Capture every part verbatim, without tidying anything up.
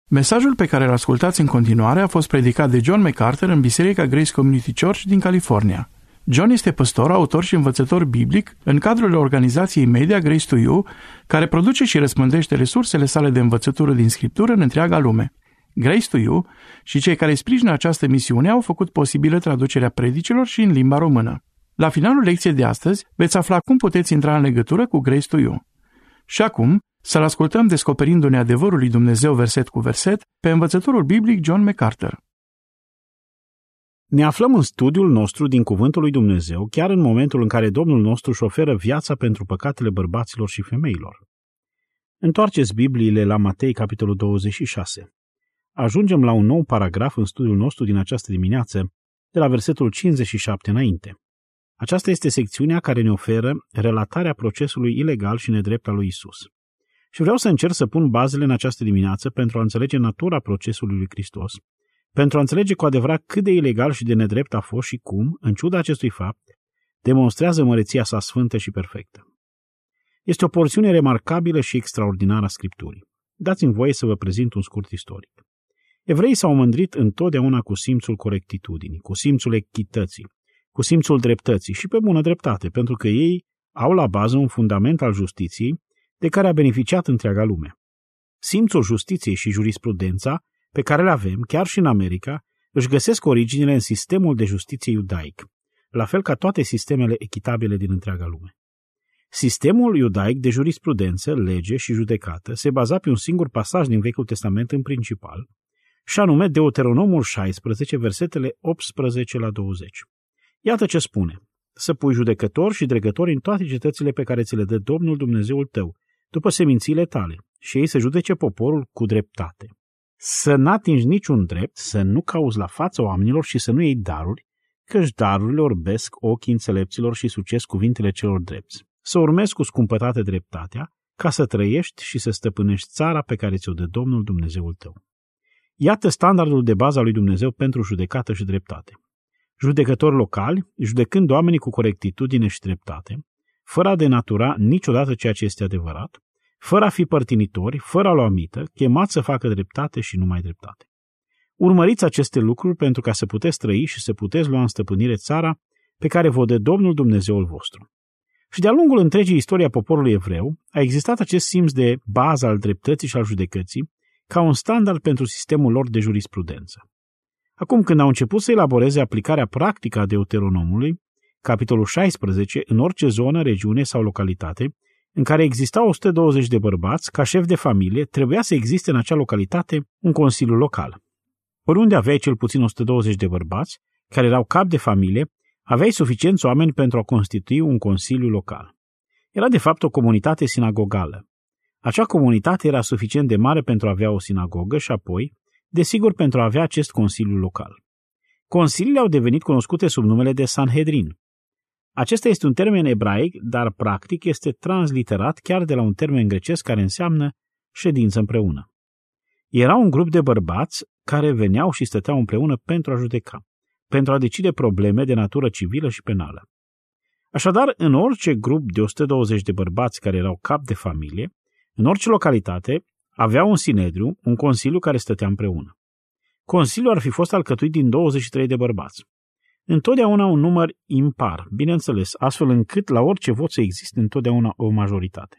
Mesajul pe care îl ascultați în continuare a fost predicat de John MacArthur în Biserica Grace Community Church din California. John este păstor, autor și învățător biblic în cadrul organizației media Grace to You, care produce și răspândește resursele sale de învățătură din Scriptură în întreaga lume. Grace to You și cei care sprijină această misiune au făcut posibilă traducerea predicilor și în limba română. La finalul lecției de astăzi veți afla cum puteți intra în legătură cu Grace to You. Și acum, să-l ascultăm descoperindu-ne adevărul lui Dumnezeu verset cu verset pe învățătorul biblic John MacArthur. Ne aflăm în studiul nostru din Cuvântul lui Dumnezeu, chiar în momentul în care Domnul nostru își oferă viața pentru păcatele bărbaților și femeilor. Întoarceți Bibliile la Matei, capitolul douăzeci și șase. Ajungem la un nou paragraf în studiul nostru din această dimineață, de la versetul cincizeci și șapte înainte. Aceasta este secțiunea care ne oferă relatarea procesului ilegal și nedrept al lui Isus. Și vreau să încerc să pun bazele în această dimineață pentru a înțelege natura procesului lui Hristos, pentru a înțelege cu adevărat cât de ilegal și de nedrept a fost și cum, în ciuda acestui fapt, demonstrează măreția sa sfântă și perfectă. Este o porțiune remarcabilă și extraordinară a Scripturii. Dați-mi voie să vă prezint un scurt istoric. Evreii s-au mândrit întotdeauna cu simțul corectitudinii, cu simțul echității, cu simțul dreptății și pe bună dreptate, pentru că ei au la bază un fundament al justiției de care a beneficiat întreaga lume. Simțul justiției și jurisprudența pe care le avem, chiar și în America, își găsesc originile în sistemul de justiție iudaic, la fel ca toate sistemele echitabile din întreaga lume. Sistemul iudaic de jurisprudență, lege și judecată se baza pe un singur pasaj din Vechiul Testament în principal, și anume Deuteronomul șaisprezece, versetele optsprezece la douăzeci. Iată ce spune: să pui judecători și dregători în toate cetățile pe care ți le dă Domnul Dumnezeul tău, după semințiile tale, și ei să judece poporul cu dreptate. Să n-atingi niciun drept, să nu cauzi la fața oamenilor și să nu iei daruri, căci darurile orbesc ochii înțelepților și sucesc cuvintele celor drepți. Să urmezi cu scumpătate dreptatea, ca să trăiești și să stăpânești țara pe care ți-o dă Domnul Dumnezeul tău. Iată standardul de bază al lui Dumnezeu pentru judecată și dreptate. Judecători locali, judecând oamenii cu corectitudine și dreptate, fără a denatura niciodată ceea ce este adevărat, fără a fi părtinitori, fără a lua mită, chemați să facă dreptate și numai dreptate. Urmăriți aceste lucruri pentru ca să puteți trăi și să puteți lua în stăpânire țara pe care vă dă Domnul Dumnezeul vostru. Și de-a lungul întregii istorii a poporului evreu a existat acest simț de bază al dreptății și al judecății ca un standard pentru sistemul lor de jurisprudență. Acum, când au început să elaboreze aplicarea practică a Deuteronomului, capitolul șaisprezece, în orice zonă, regiune sau localitate, în care existau o sută douăzeci de bărbați, ca șef de familie, trebuia să existe în acea localitate un consiliu local. Oriunde aveai cel puțin o sută douăzeci de bărbați, care erau cap de familie, aveai suficienți oameni pentru a constitui un consiliu local. Era de fapt o comunitate sinagogală. Acea comunitate era suficient de mare pentru a avea o sinagogă și apoi, desigur, pentru a avea acest consiliu local. Consiliile au devenit cunoscute sub numele de Sanhedrin. Acesta este un termen ebraic, dar practic este transliterat chiar de la un termen grecesc care înseamnă ședință împreună. Era un grup de bărbați care veneau și stăteau împreună pentru a judeca, pentru a decide probleme de natură civilă și penală. Așadar, în orice grup de o sută douăzeci de bărbați care erau cap de familie, în orice localitate, aveau un sinedriu, un consiliu care stătea împreună. Consiliul ar fi fost alcătuit din douăzeci și trei de bărbați. Întotdeauna un număr impar, bineînțeles, astfel încât la orice vot să existe întotdeauna o majoritate.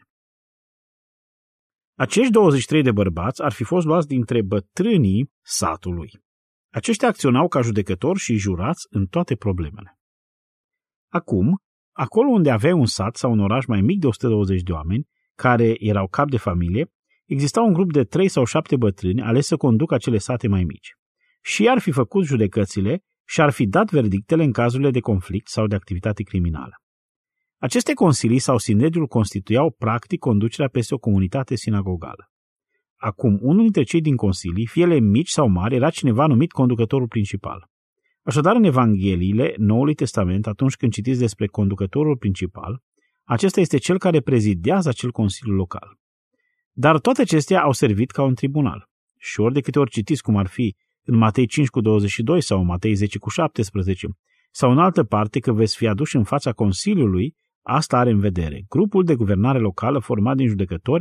Acești douăzeci și trei de bărbați ar fi fost luați dintre bătrânii satului. Aceștia acționau ca judecători și jurați în toate problemele. Acum, acolo unde aveai un sat sau un oraș mai mic de o sută douăzeci de oameni, care erau cap de familie, exista un grup de trei sau șapte bătrâni ales să conducă acele sate mai mici. Și ar fi făcut judecățile și ar fi dat verdictele în cazurile de conflict sau de activitate criminală. Aceste consilii sau sinedriul constituiau practic conducerea peste o comunitate sinagogală. Acum, unul dintre cei din consilii, fie ele mici sau mari, era cineva numit conducătorul principal. Așadar, în Evangheliile Noului Testament, atunci când citiți despre conducătorul principal, acesta este cel care prezidează acel consiliu local. Dar toate acestea au servit ca un tribunal. Și ori de câte ori citiți cum ar fi în Matei cinci cu douăzeci și doi sau Matei zece cu șaptesprezece, sau în altă parte că veți fi aduși în fața Consiliului, asta are în vedere grupul de guvernare locală format din judecători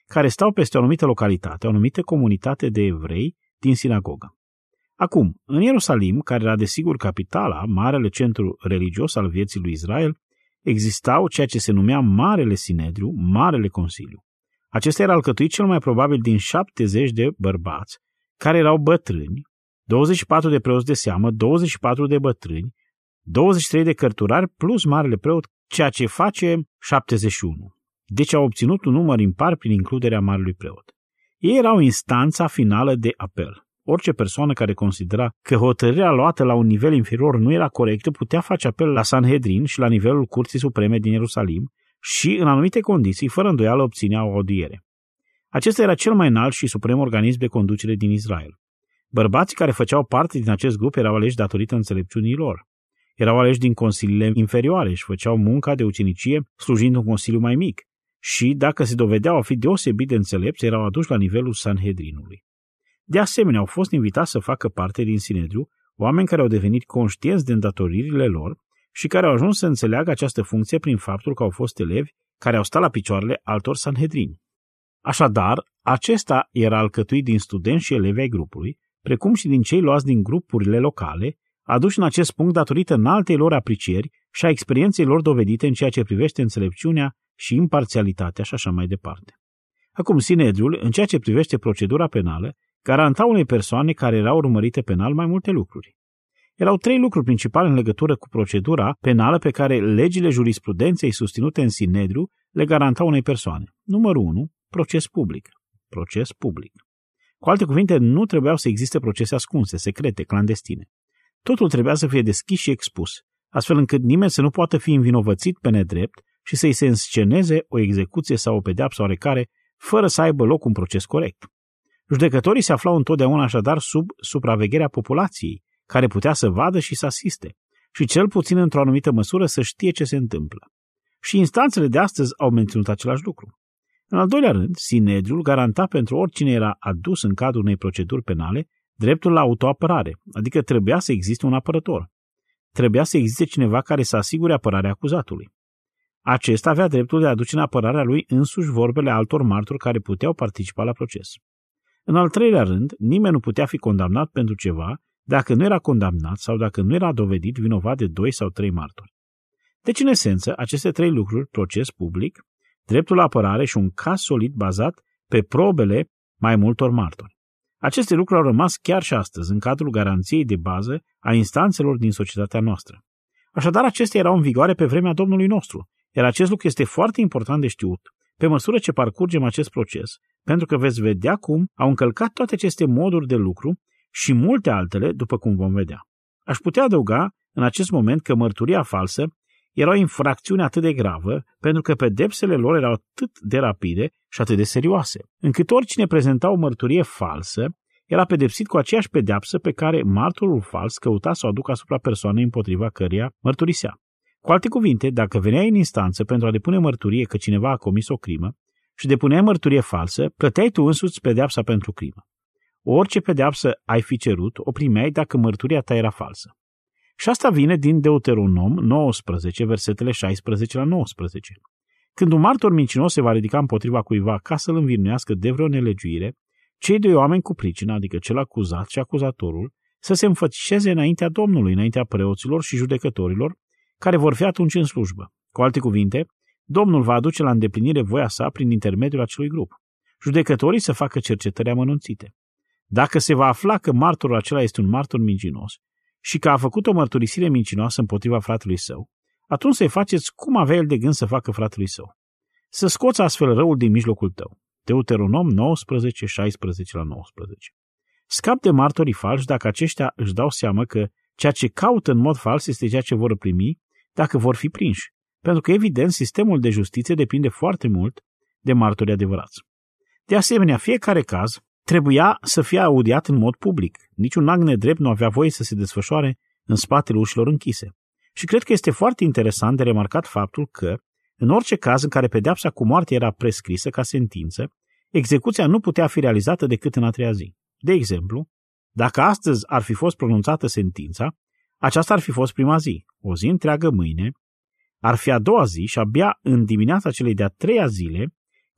care stau peste o anumită localitate, o anumită comunitate de evrei din sinagogă. Acum, în Ierusalim, care era desigur capitala, marele centru religios al vieții lui Israel, existau ceea ce se numea Marele Sinedriu, Marele Consiliu. Acesta era alcătuit cel mai probabil din șaptezeci de bărbați, care erau bătrâni, douăzeci și patru de preoți de seamă, douăzeci și patru de bătrâni, douăzeci și trei de cărturari plus marele preot, ceea ce face șaptezeci și unu. Deci au obținut un număr impar prin includerea marelui preot. Ei erau instanța finală de apel. Orice persoană care considera că hotărârea luată la un nivel inferior nu era corectă putea face apel la Sanhedrin și la nivelul Curții Supreme din Ierusalim și, în anumite condiții, fără îndoială, obținea o audiere. Acesta era cel mai înalt și suprem organism de conducere din Israel. Bărbații care făceau parte din acest grup erau aleși datorită înțelepciunii lor. Erau aleși din consiliile inferioare și făceau munca de ucenicie slujind un consiliu mai mic și, dacă se dovedeau a fi deosebit de înțelepți, erau aduși la nivelul Sanhedrinului. De asemenea, au fost invitați să facă parte din Sinedriu oameni care au devenit conștienți de îndatoririle lor și care au ajuns să înțeleagă această funcție prin faptul că au fost elevi care au stat la picioarele altor Sanhedrini. Așadar, acesta era alcătuit din studenți și elevi ai grupului, precum și din cei luați din grupurile locale, aduși în acest punct datorită înaltei lor aprecieri și a experienței lor dovedite în ceea ce privește înțelepciunea și imparțialitatea și așa mai departe. Acum, Sinedriul, în ceea ce privește procedura penală, garanta unei persoane care erau urmărite penal mai multe lucruri. Erau trei lucruri principale în legătură cu procedura penală pe care legile jurisprudenței susținute în Sinedriu le garantau unei persoane. Numărul unu. Proces public. Proces public. Cu alte cuvinte, nu trebuiau să existe procese ascunse, secrete, clandestine. Totul trebuia să fie deschis și expus, astfel încât nimeni să nu poată fi învinovățit pe nedrept și să-i se însceneze o execuție sau o pedeapsă oarecare, fără să aibă loc un proces corect. Judecătorii se aflau întotdeauna așadar sub supravegherea populației, care putea să vadă și să asiste, și cel puțin într-o anumită măsură să știe ce se întâmplă. Și instanțele de astăzi au menținut același lucru. În al doilea rând, Sinedriul garanta pentru oricine era adus în cadrul unei proceduri penale dreptul la autoapărare, adică trebuia să existe un apărător. Trebuia să existe cineva care să asigure apărarea acuzatului. Acesta avea dreptul de a aduce în apărarea lui însuși vorbele altor martori care puteau participa la proces. În al treilea rând, nimeni nu putea fi condamnat pentru ceva dacă nu era condamnat sau dacă nu era dovedit vinovat de doi sau trei martori. Deci, în esență, aceste trei lucruri, proces public, dreptul la apărare și un caz solid bazat pe probele mai multor martori. Aceste lucruri au rămas chiar și astăzi în cadrul garanției de bază a instanțelor din societatea noastră. Așadar, acestea erau în vigoare pe vremea Domnului nostru, iar acest lucru este foarte important de știut pe măsură ce parcurgem acest proces, pentru că veți vedea cum au încălcat toate aceste moduri de lucru și multe altele, după cum vom vedea. Aș putea adăuga în acest moment că mărturia falsă era o infracțiune atât de gravă, pentru că pedepsele lor erau atât de rapide și atât de serioase, încât oricine prezenta o mărturie falsă era pedepsit cu aceeași pedeapsă pe care martorul fals căuta să o aducă asupra persoanei împotriva căreia mărturisea. Cu alte cuvinte, dacă veneai în instanță pentru a depune mărturie că cineva a comis o crimă și depuneai mărturie falsă, plăteai tu însuți pedeapsa pentru crimă. Orice pedeapsă ai fi cerut, o primeai dacă mărturia ta era falsă. Și asta vine din Deuteronom nouăsprezece, versetele șaisprezece la nouăsprezece. Când un martor mincinos se va ridica împotriva cuiva ca să-l învinuiască de vreo nelegiuire, cei doi oameni cu pricină, adică cel acuzat și acuzatorul, să se înfățișeze înaintea Domnului, înaintea preoților și judecătorilor, care vor fi atunci în slujbă. Cu alte cuvinte, Domnul va aduce la îndeplinire voia sa prin intermediul acelui grup. Judecătorii să facă cercetări amănunțite. Dacă se va afla că martorul acela este un martor mincinos și că a făcut o mărturisire mincinoasă împotriva fratelui său, atunci să-i faceți cum avea el de gând să facă fratelui său. Să scoți astfel răul din mijlocul tău. Deuteronom nouăsprezece, șaisprezece la nouăsprezece. Scap de martorii falși dacă aceștia își dau seama că ceea ce caută în mod fals este ceea ce vor primi dacă vor fi prinși. Pentru că, evident, sistemul de justiție depinde foarte mult de martorii adevărați. De asemenea, fiecare caz trebuia să fie audiat în mod public. Niciun act nedrept nu avea voie să se desfășoare în spatele ușilor închise. Și cred că este foarte interesant de remarcat faptul că, în orice caz în care pedeapsa cu moarte era prescrisă ca sentință, execuția nu putea fi realizată decât în a treia zi. De exemplu, dacă astăzi ar fi fost pronunțată sentința, aceasta ar fi fost prima zi, o zi întreagă mâine, ar fi a doua zi și abia în dimineața celei de-a treia zile,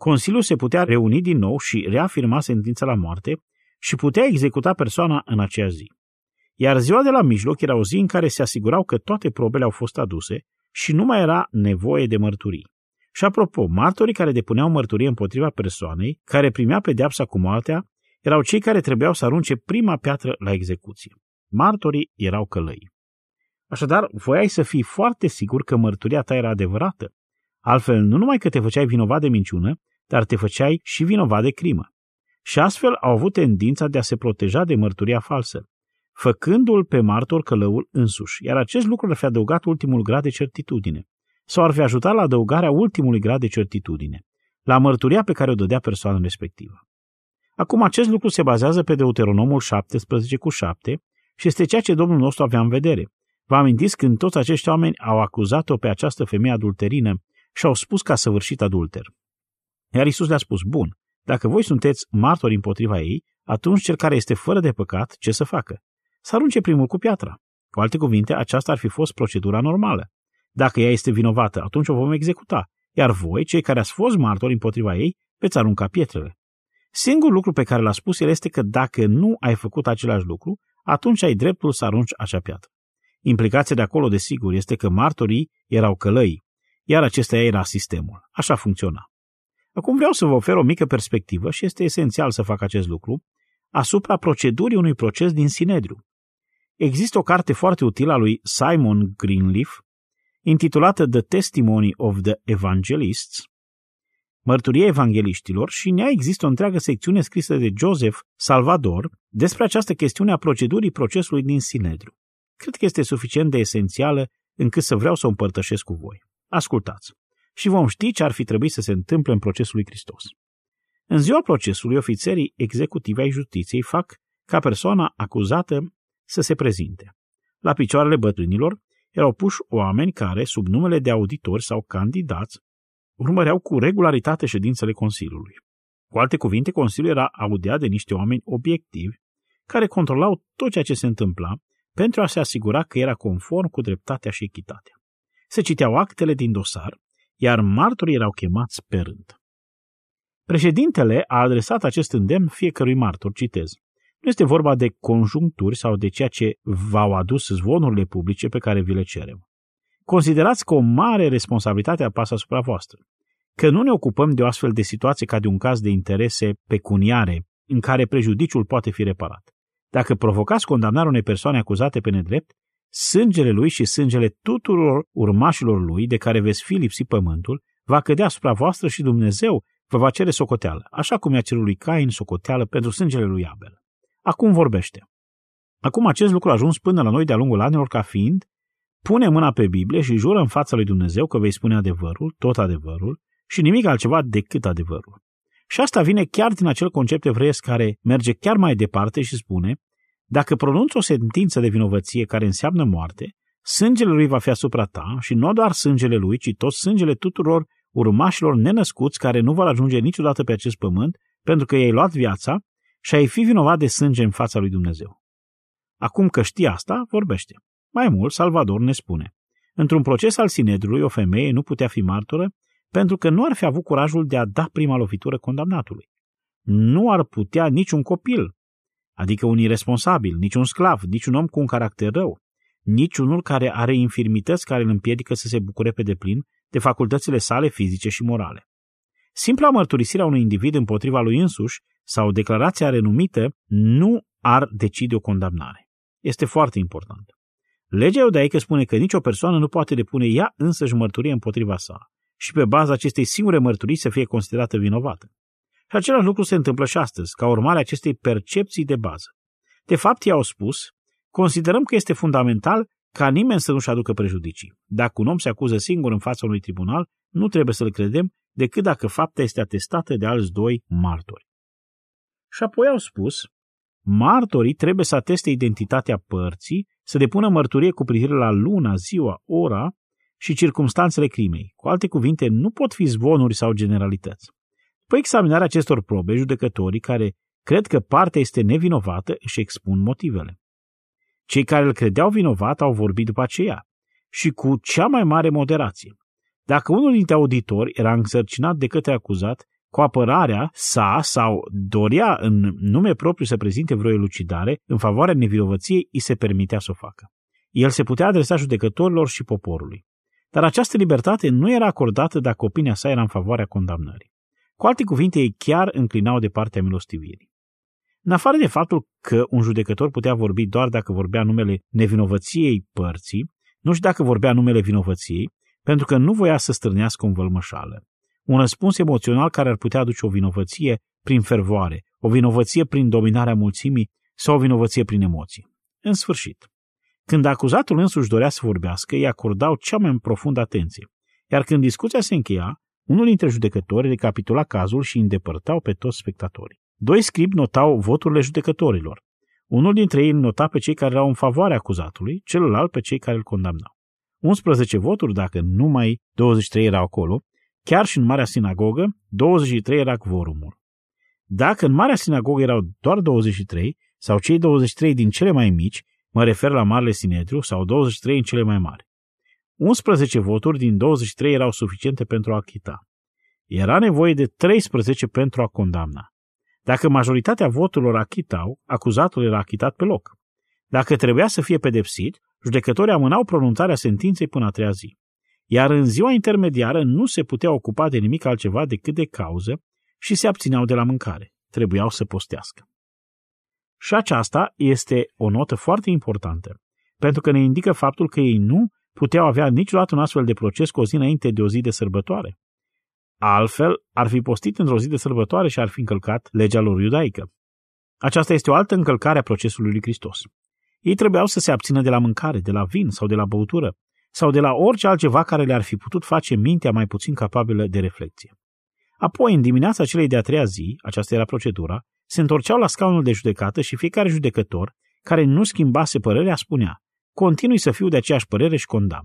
Consiliul se putea reuni din nou și reafirma sentința la moarte și putea executa persoana în aceeași zi. Iar ziua de la mijloc era o zi în care se asigurau că toate probele au fost aduse și nu mai era nevoie de mărturii. Și apropo, martorii care depuneau mărturie împotriva persoanei care primea pedeapsa cu moartea erau cei care trebuiau să arunce prima piatră la execuție. Martorii erau călăii. Așadar, voiai să fii foarte sigur că mărturia ta era adevărată. Altfel, nu numai că te făceai vinovat de minciună, dar te făceai și vinovat de crimă. Și astfel au avut tendința de a se proteja de mărturia falsă, făcându-l pe martor călăul însuși, iar acest lucru ar fi adăugat ultimul grad de certitudine, sau ar fi ajutat la adăugarea ultimului grad de certitudine, la mărturia pe care o dădea persoana respectivă. Acum, acest lucru se bazează pe Deuteronomul șaptesprezece cu șapte și este ceea ce Domnul nostru avea în vedere. Vă amintiți când toți acești oameni au acuzat-o pe această femeie adulterină și au spus că a săvârșit adulter. Iar Iisus le-a spus, bun, dacă voi sunteți martori împotriva ei, atunci cel care este fără de păcat, ce să facă? Să arunce primul cu piatra. Cu alte cuvinte, aceasta ar fi fost procedura normală. Dacă ea este vinovată, atunci o vom executa, iar voi, cei care ați fost martori împotriva ei, veți arunca pietrele. Singurul lucru pe care l-a spus el este că dacă nu ai făcut același lucru, atunci ai dreptul să arunci acea piatră. Implicația de acolo, desigur, este că martorii erau călăii, iar acesta era sistemul. Așa funcționa. Acum vreau să vă ofer o mică perspectivă și este esențial să fac acest lucru asupra procedurii unui proces din Sinedriu. Există o carte foarte utilă a lui Simon Greenleaf, intitulată The Testimony of the Evangelists, Mărturia Evangeliștilor, și în ea există o întreagă secțiune scrisă de Joseph Salvador despre această chestiune a procedurii procesului din Sinedriu. Cred că este suficient de esențială încât să vreau să o împărtășesc cu voi. Ascultați și vom ști ce ar fi trebuit să se întâmple în procesul lui Hristos. În ziua procesului, ofițerii executivi ai justiției fac ca persoana acuzată să se prezinte. La picioarele bătrânilor erau puși oameni care, sub numele de auditori sau candidați, urmăreau cu regularitate ședințele Consiliului. Cu alte cuvinte, Consiliul era audiat de niște oameni obiectivi care controlau tot ceea ce se întâmpla pentru a se asigura că era conform cu dreptatea și echitatea. Se citeau actele din dosar, iar martorii erau chemați pe rând. Președintele a adresat acest îndemn fiecărui martor, citez. Nu este vorba de conjuncturi sau de ceea ce v-au adus zvonurile publice pe care vi le cerem. Considerați că o mare responsabilitate apasă asupra voastră, că nu ne ocupăm de o astfel de situație ca de un caz de interese pecuniare în care prejudiciul poate fi reparat. Dacă provocați condamnarea unei persoane acuzate pe nedrept, sângele lui și sângele tuturor urmașilor lui de care veți fi lipsit pământul va cădea asupra voastră și Dumnezeu vă va cere socoteală, așa cum i-a cerut lui Cain socoteală pentru sângele lui Abel. Acum vorbește. Acum acest lucru a ajuns până la noi de-a lungul anilor ca fiind, pune mâna pe Biblie și jură în fața lui Dumnezeu că vei spune adevărul, tot adevărul și nimic altceva decât adevărul. Și asta vine chiar din acel concept evreiesc care merge chiar mai departe și spune, dacă pronunți o sentință de vinovăție care înseamnă moarte, sângele lui va fi asupra ta și nu doar sângele lui, ci tot sângele tuturor urmașilor nenăscuți care nu vor ajunge niciodată pe acest pământ, pentru că i-ai luat viața și ai fi vinovat de sânge în fața lui Dumnezeu. Acum că știi asta, vorbește. Mai mult, Salvador ne spune, într-un proces al Sinedriului, o femeie nu putea fi martoră pentru că nu ar fi avut curajul de a da prima lovitură condamnatului. Nu ar putea niciun copil, adică un irresponsabil, niciun sclav, niciun om cu un caracter rău, niciunul care are infirmități care îl împiedică să se bucure pe deplin de facultățile sale fizice și morale. Simpla mărturisire a unui individ împotriva lui însuși sau declarația renumită nu ar decide o condamnare. Este foarte important. Legea iudaică spune că nicio persoană nu poate depune ea însăși mărturie împotriva sa și pe baza acestei singure mărturii să fie considerată vinovată. Și același lucru se întâmplă și astăzi, ca urmare a acestei percepții de bază. De fapt, ei au spus, considerăm că este fundamental ca nimeni să nu-și aducă prejudicii. Dacă un om se acuză singur în fața unui tribunal, nu trebuie să-l credem decât dacă fapta este atestată de alți doi martori. Și apoi au spus, martorii trebuie să ateste identitatea părții, să depună mărturie cu privire la luna, ziua, ora și circumstanțele crimei. Cu alte cuvinte, nu pot fi zvonuri sau generalități. După examinarea acestor probe, judecătorii care cred că partea este nevinovată își expun motivele. Cei care îl credeau vinovat au vorbit după aceea și cu cea mai mare moderație. Dacă unul dintre auditori era însărcinat de către acuzat cu apărarea sa sau dorea în nume propriu să prezinte vreo elucidare în favoarea nevinovăției, îi se permitea să o facă. El se putea adresa judecătorilor și poporului. Dar această libertate nu era acordată dacă opinia sa era în favoarea condamnării. Cu alte cuvinte, ei chiar înclinau de partea milostivirii. În afară de faptul că un judecător putea vorbi doar dacă vorbea numele nevinovăției părții, nu și dacă vorbea numele vinovăției, pentru că nu voia să stârnească un vălmășală. Un răspuns emoțional care ar putea aduce o vinovăție prin fervoare, o vinovăție prin dominarea mulțimii sau o vinovăție prin emoții. În sfârșit, când acuzatul însuși dorea să vorbească, îi acordau cea mai profundă atenție, iar când discuția se încheia, unul dintre judecători recapitula cazul și îi îndepărtau pe toți spectatorii. Doi scribi notau voturile judecătorilor. Unul dintre ei îl nota pe cei care erau în favoarea acuzatului, celălalt pe cei care îl condamnau. unsprezece voturi, dacă numai douăzeci și trei erau acolo, chiar și în Marea Sinagogă, douăzeci și trei era quorumul. Dacă în Marea Sinagogă erau doar douăzeci și trei, sau cei douăzeci și trei din cele mai mici, mă refer la Marele Sinedriu, sau douăzeci și trei în cele mai mari. unsprezece voturi din douăzeci și trei erau suficiente pentru a achita. Era nevoie de treisprezece pentru a condamna. Dacă majoritatea voturilor achitau, acuzatul era achitat pe loc. Dacă trebuia să fie pedepsit, judecătorii amânau pronunțarea sentinței până a treia zi. Iar în ziua intermediară nu se putea ocupa de nimic altceva decât de cauză și se abțineau de la mâncare. Trebuiau să postească. Și aceasta este o notă foarte importantă, pentru că ne indică faptul că ei nu puteau avea niciodată un astfel de proces cu o zi înainte de o zi de sărbătoare. Altfel, ar fi postit într-o zi de sărbătoare și ar fi încălcat legea lor iudaică. Aceasta este o altă încălcare a procesului lui Hristos. Ei trebuiau să se abțină de la mâncare, de la vin sau de la băutură, sau de la orice altceva care le-ar fi putut face mintea mai puțin capabilă de reflecție. Apoi, în dimineața celei de-a treia zi, aceasta era procedura, se întorceau la scaunul de judecată și fiecare judecător, care nu schimbase părerea, spunea: continui să fiu de aceeași părere și condamn.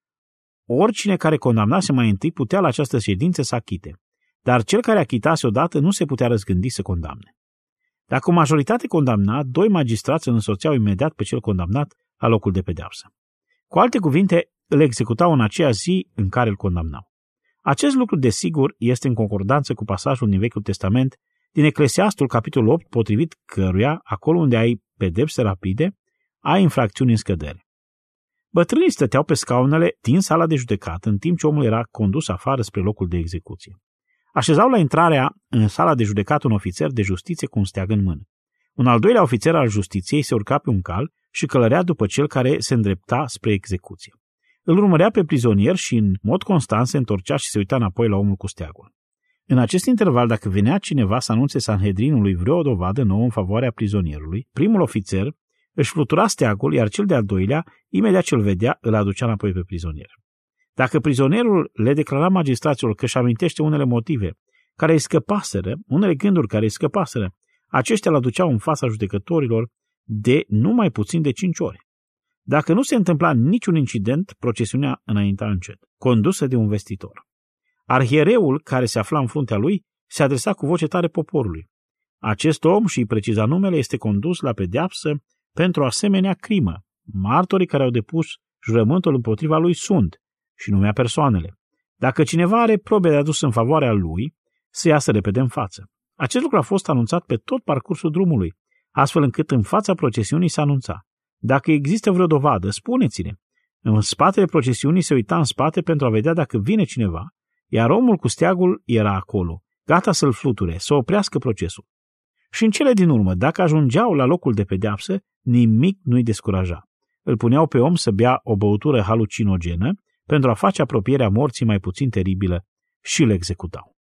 Oricine care condamnase mai întâi putea la această ședință să achite, dar cel care achitase odată nu se putea răzgândi să condamne. Dacă o majoritate condamna, doi magistrați îl însoțeau imediat pe cel condamnat la locul de pedeapsă. Cu alte cuvinte, îl executau în aceea zi în care îl condamnau. Acest lucru, desigur, este în concordanță cu pasajul din Vechiul Testament din Eclesiastul, capitolul opt, potrivit căruia, acolo unde ai pedepse rapide, ai infracțiuni în scădere. Bătrânii stăteau pe scaunele din sala de judecată, în timp ce omul era condus afară spre locul de execuție. Așezau la intrarea în sala de judecată un ofițer de justiție cu un steag în mână. Un al doilea ofițer al justiției se urca pe un cal și călărea după cel care se îndrepta spre execuție. Îl urmărea pe prizonier și în mod constant se întorcea și se uita înapoi la omul cu steagul. În acest interval, dacă venea cineva să anunțe Sanhedrinului vreo dovadă nouă în favoarea prizonierului, primul ofițer își flutura steagul, iar cel de-al doilea, imediat ce îl vedea, îl aducea înapoi pe prizonier. Dacă prizonierul le declara magistraților că își amintește unele motive care îi scăpaseră, unele gânduri care îi scăpaseră, aceștia îl aduceau în fața judecătorilor de numai puțin de cinci ori. Dacă nu se întâmpla niciun incident, procesiunea înainta încet, condusă de un vestitor. Arhiereul, care se afla în fruntea lui, se adresa cu voce tare poporului. Acest om, și îi preciza numele, este condus la pedeapsă pentru o asemenea crimă. Martorii care au depus jurământul împotriva lui sunt, și numea persoanele. Dacă cineva are probe de adus în favoarea lui, să iasă repede în față. Acest lucru a fost anunțat pe tot parcursul drumului, astfel încât în fața procesiunii se anunța: dacă există vreo dovadă, spuneți-ne. În spatele procesiunii se uita în spate pentru a vedea dacă vine cineva, iar omul cu steagul era acolo, gata să-l fluture, să oprească procesul. Și în cele din urmă, dacă ajungeau la locul de pedeapsă, nimic nu-i descuraja. Îl puneau pe om să bea o băutură halucinogenă pentru a face apropierea morții mai puțin teribilă și îl executau.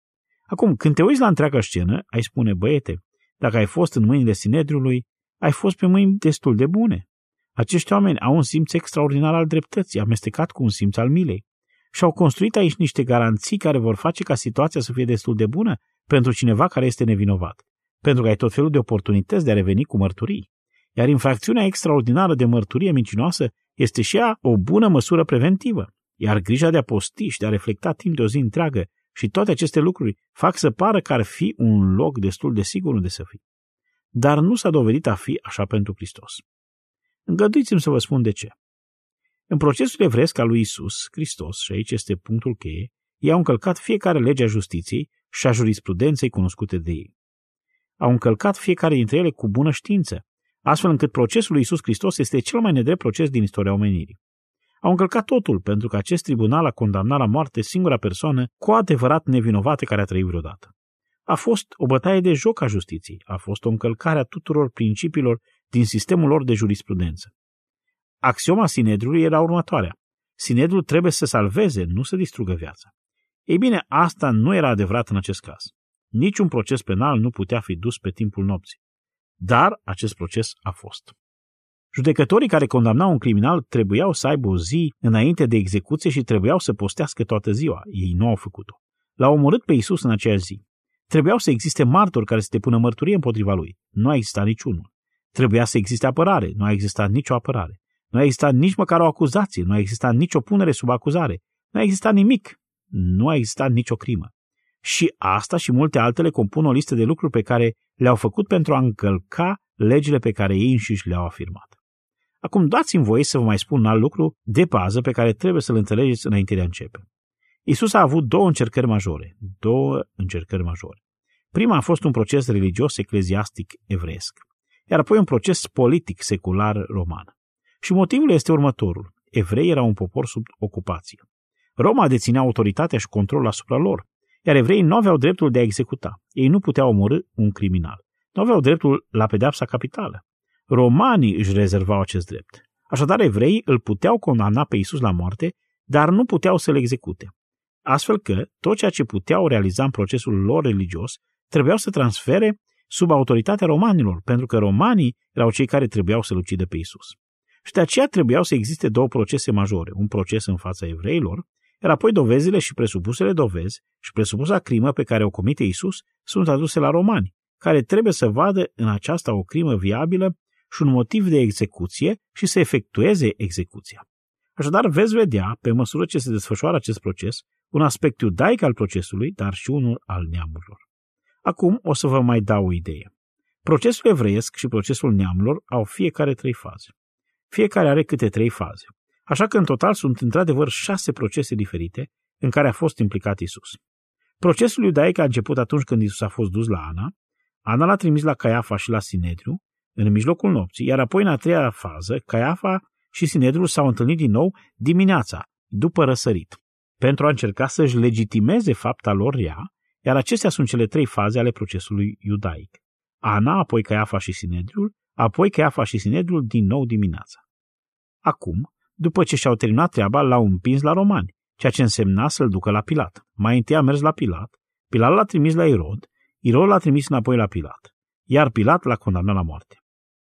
Acum, când te uiți la întreaga scenă, ai spune: băiete, dacă ai fost în mâinile Sinedriului, ai fost pe mâini destul de bune. Acești oameni au un simț extraordinar al dreptății, amestecat cu un simț al milei, și au construit aici niște garanții care vor face ca situația să fie destul de bună pentru cineva care este nevinovat, pentru că ai tot felul de oportunități de a reveni cu mărturii. Iar infracțiunea extraordinară de mărturie mincinoasă este și ea o bună măsură preventivă, iar grija de a posti și de a reflecta timp de o zi întreagă și toate aceste lucruri fac să pară că ar fi un loc destul de sigur unde să fii. Dar nu s-a dovedit a fi așa pentru Hristos. Îngăduiți-mi să vă spun de ce. În procesul evresc al lui Iisus Hristos, și aici este punctul cheie, ei au încălcat fiecare lege a justiției și a jurisprudenței cunoscute de ei. Au încălcat fiecare dintre ele cu bună știință, astfel încât procesul lui Iisus Hristos este cel mai nedrept proces din istoria omenirii. Au încălcat totul pentru că acest tribunal a condamnat la moarte singura persoană cu adevărat nevinovată care a trăit vreodată. A fost o bătaie de joc a justiției, a fost o încălcare a tuturor principiilor din sistemul lor de jurisprudență. Axioma Sinedriului era următoarea: Sinedriul trebuie să salveze, nu să distrugă viața. Ei bine, asta nu era adevărat în acest caz. Niciun proces penal nu putea fi dus pe timpul nopții. Dar acest proces a fost. Judecătorii care condamnau un criminal trebuiau să aibă o zi înainte de execuție și trebuiau să postească toată ziua. Ei nu au făcut-o. L-au omorât pe Iisus în aceea zi. Trebuiau să existe martori care să depună mărturie împotriva lui. Nu a existat niciunul. Trebuia să existe apărare. Nu a existat nicio apărare. Nu a existat nici măcar o acuzație. Nu a existat nicio punere sub acuzare. Nu a existat nimic. Nu a existat nicio crimă. Și asta și multe altele compun o listă de lucruri pe care le-au făcut pentru a încălca legile pe care ei înșiși le-au afirmat. Acum dați-mi voie să vă mai spun un alt lucru de bază pe care trebuie să-l înțelegeți înainte de a începe. Iisus a avut două încercări majore. Două încercări majore. Prima a fost un proces religios ecleziastic evreiesc, iar apoi un proces politic secular roman. Și motivul este următorul. Evreii erau un popor sub ocupație. Roma deținea autoritatea și controlul asupra lor, iar evreii nu aveau dreptul de a executa. Ei nu puteau omorî un criminal. Nu aveau dreptul la pedeapsa capitală. Romanii își rezervau acest drept. Așadar, evreii îl puteau condamna pe Iisus la moarte, dar nu puteau să-l execute. Astfel că tot ceea ce puteau realiza în procesul lor religios trebuiau să transfere sub autoritatea romanilor, pentru că romanii erau cei care trebuiau să-l ucidă pe Iisus. Și de aceea trebuiau să existe două procese majore, un proces în fața evreilor, iar apoi dovezile și presupusele dovezi și presupusa crimă pe care o comite Iisus sunt aduse la romani, care trebuie să vadă în aceasta o crimă viabilă și un motiv de execuție și să efectueze execuția. Așadar, veți vedea, pe măsură ce se desfășoară acest proces, un aspect iudaic al procesului, dar și unul al neamurilor. Acum o să vă mai dau o idee. Procesul evreiesc și procesul neamurilor au fiecare trei faze. Fiecare are câte trei faze. Așa că în total sunt într-adevăr șase procese diferite în care a fost implicat Iisus. Procesul iudaic a început atunci când Iisus a fost dus la Ana. Ana l-a trimis la Caiafa și la Sinedriu, în mijlocul nopții, iar apoi în a treia fază, Caiafa și Sinedriul s-au întâlnit din nou dimineața, după răsărit, pentru a încerca să-și legitimeze fapta lor rea, iar acestea sunt cele trei faze ale procesului iudaic. Ana, apoi Caiafa și Sinedriul, apoi Caiafa și Sinedriul din nou dimineața. Acum, după ce și-au terminat treaba, l-au împins la romani, ceea ce însemna să-l ducă la Pilat. Mai întâi a mers la Pilat, Pilat l-a trimis la Irod, Irod l-a trimis înapoi la Pilat, iar Pilat l-a condamnat la moarte.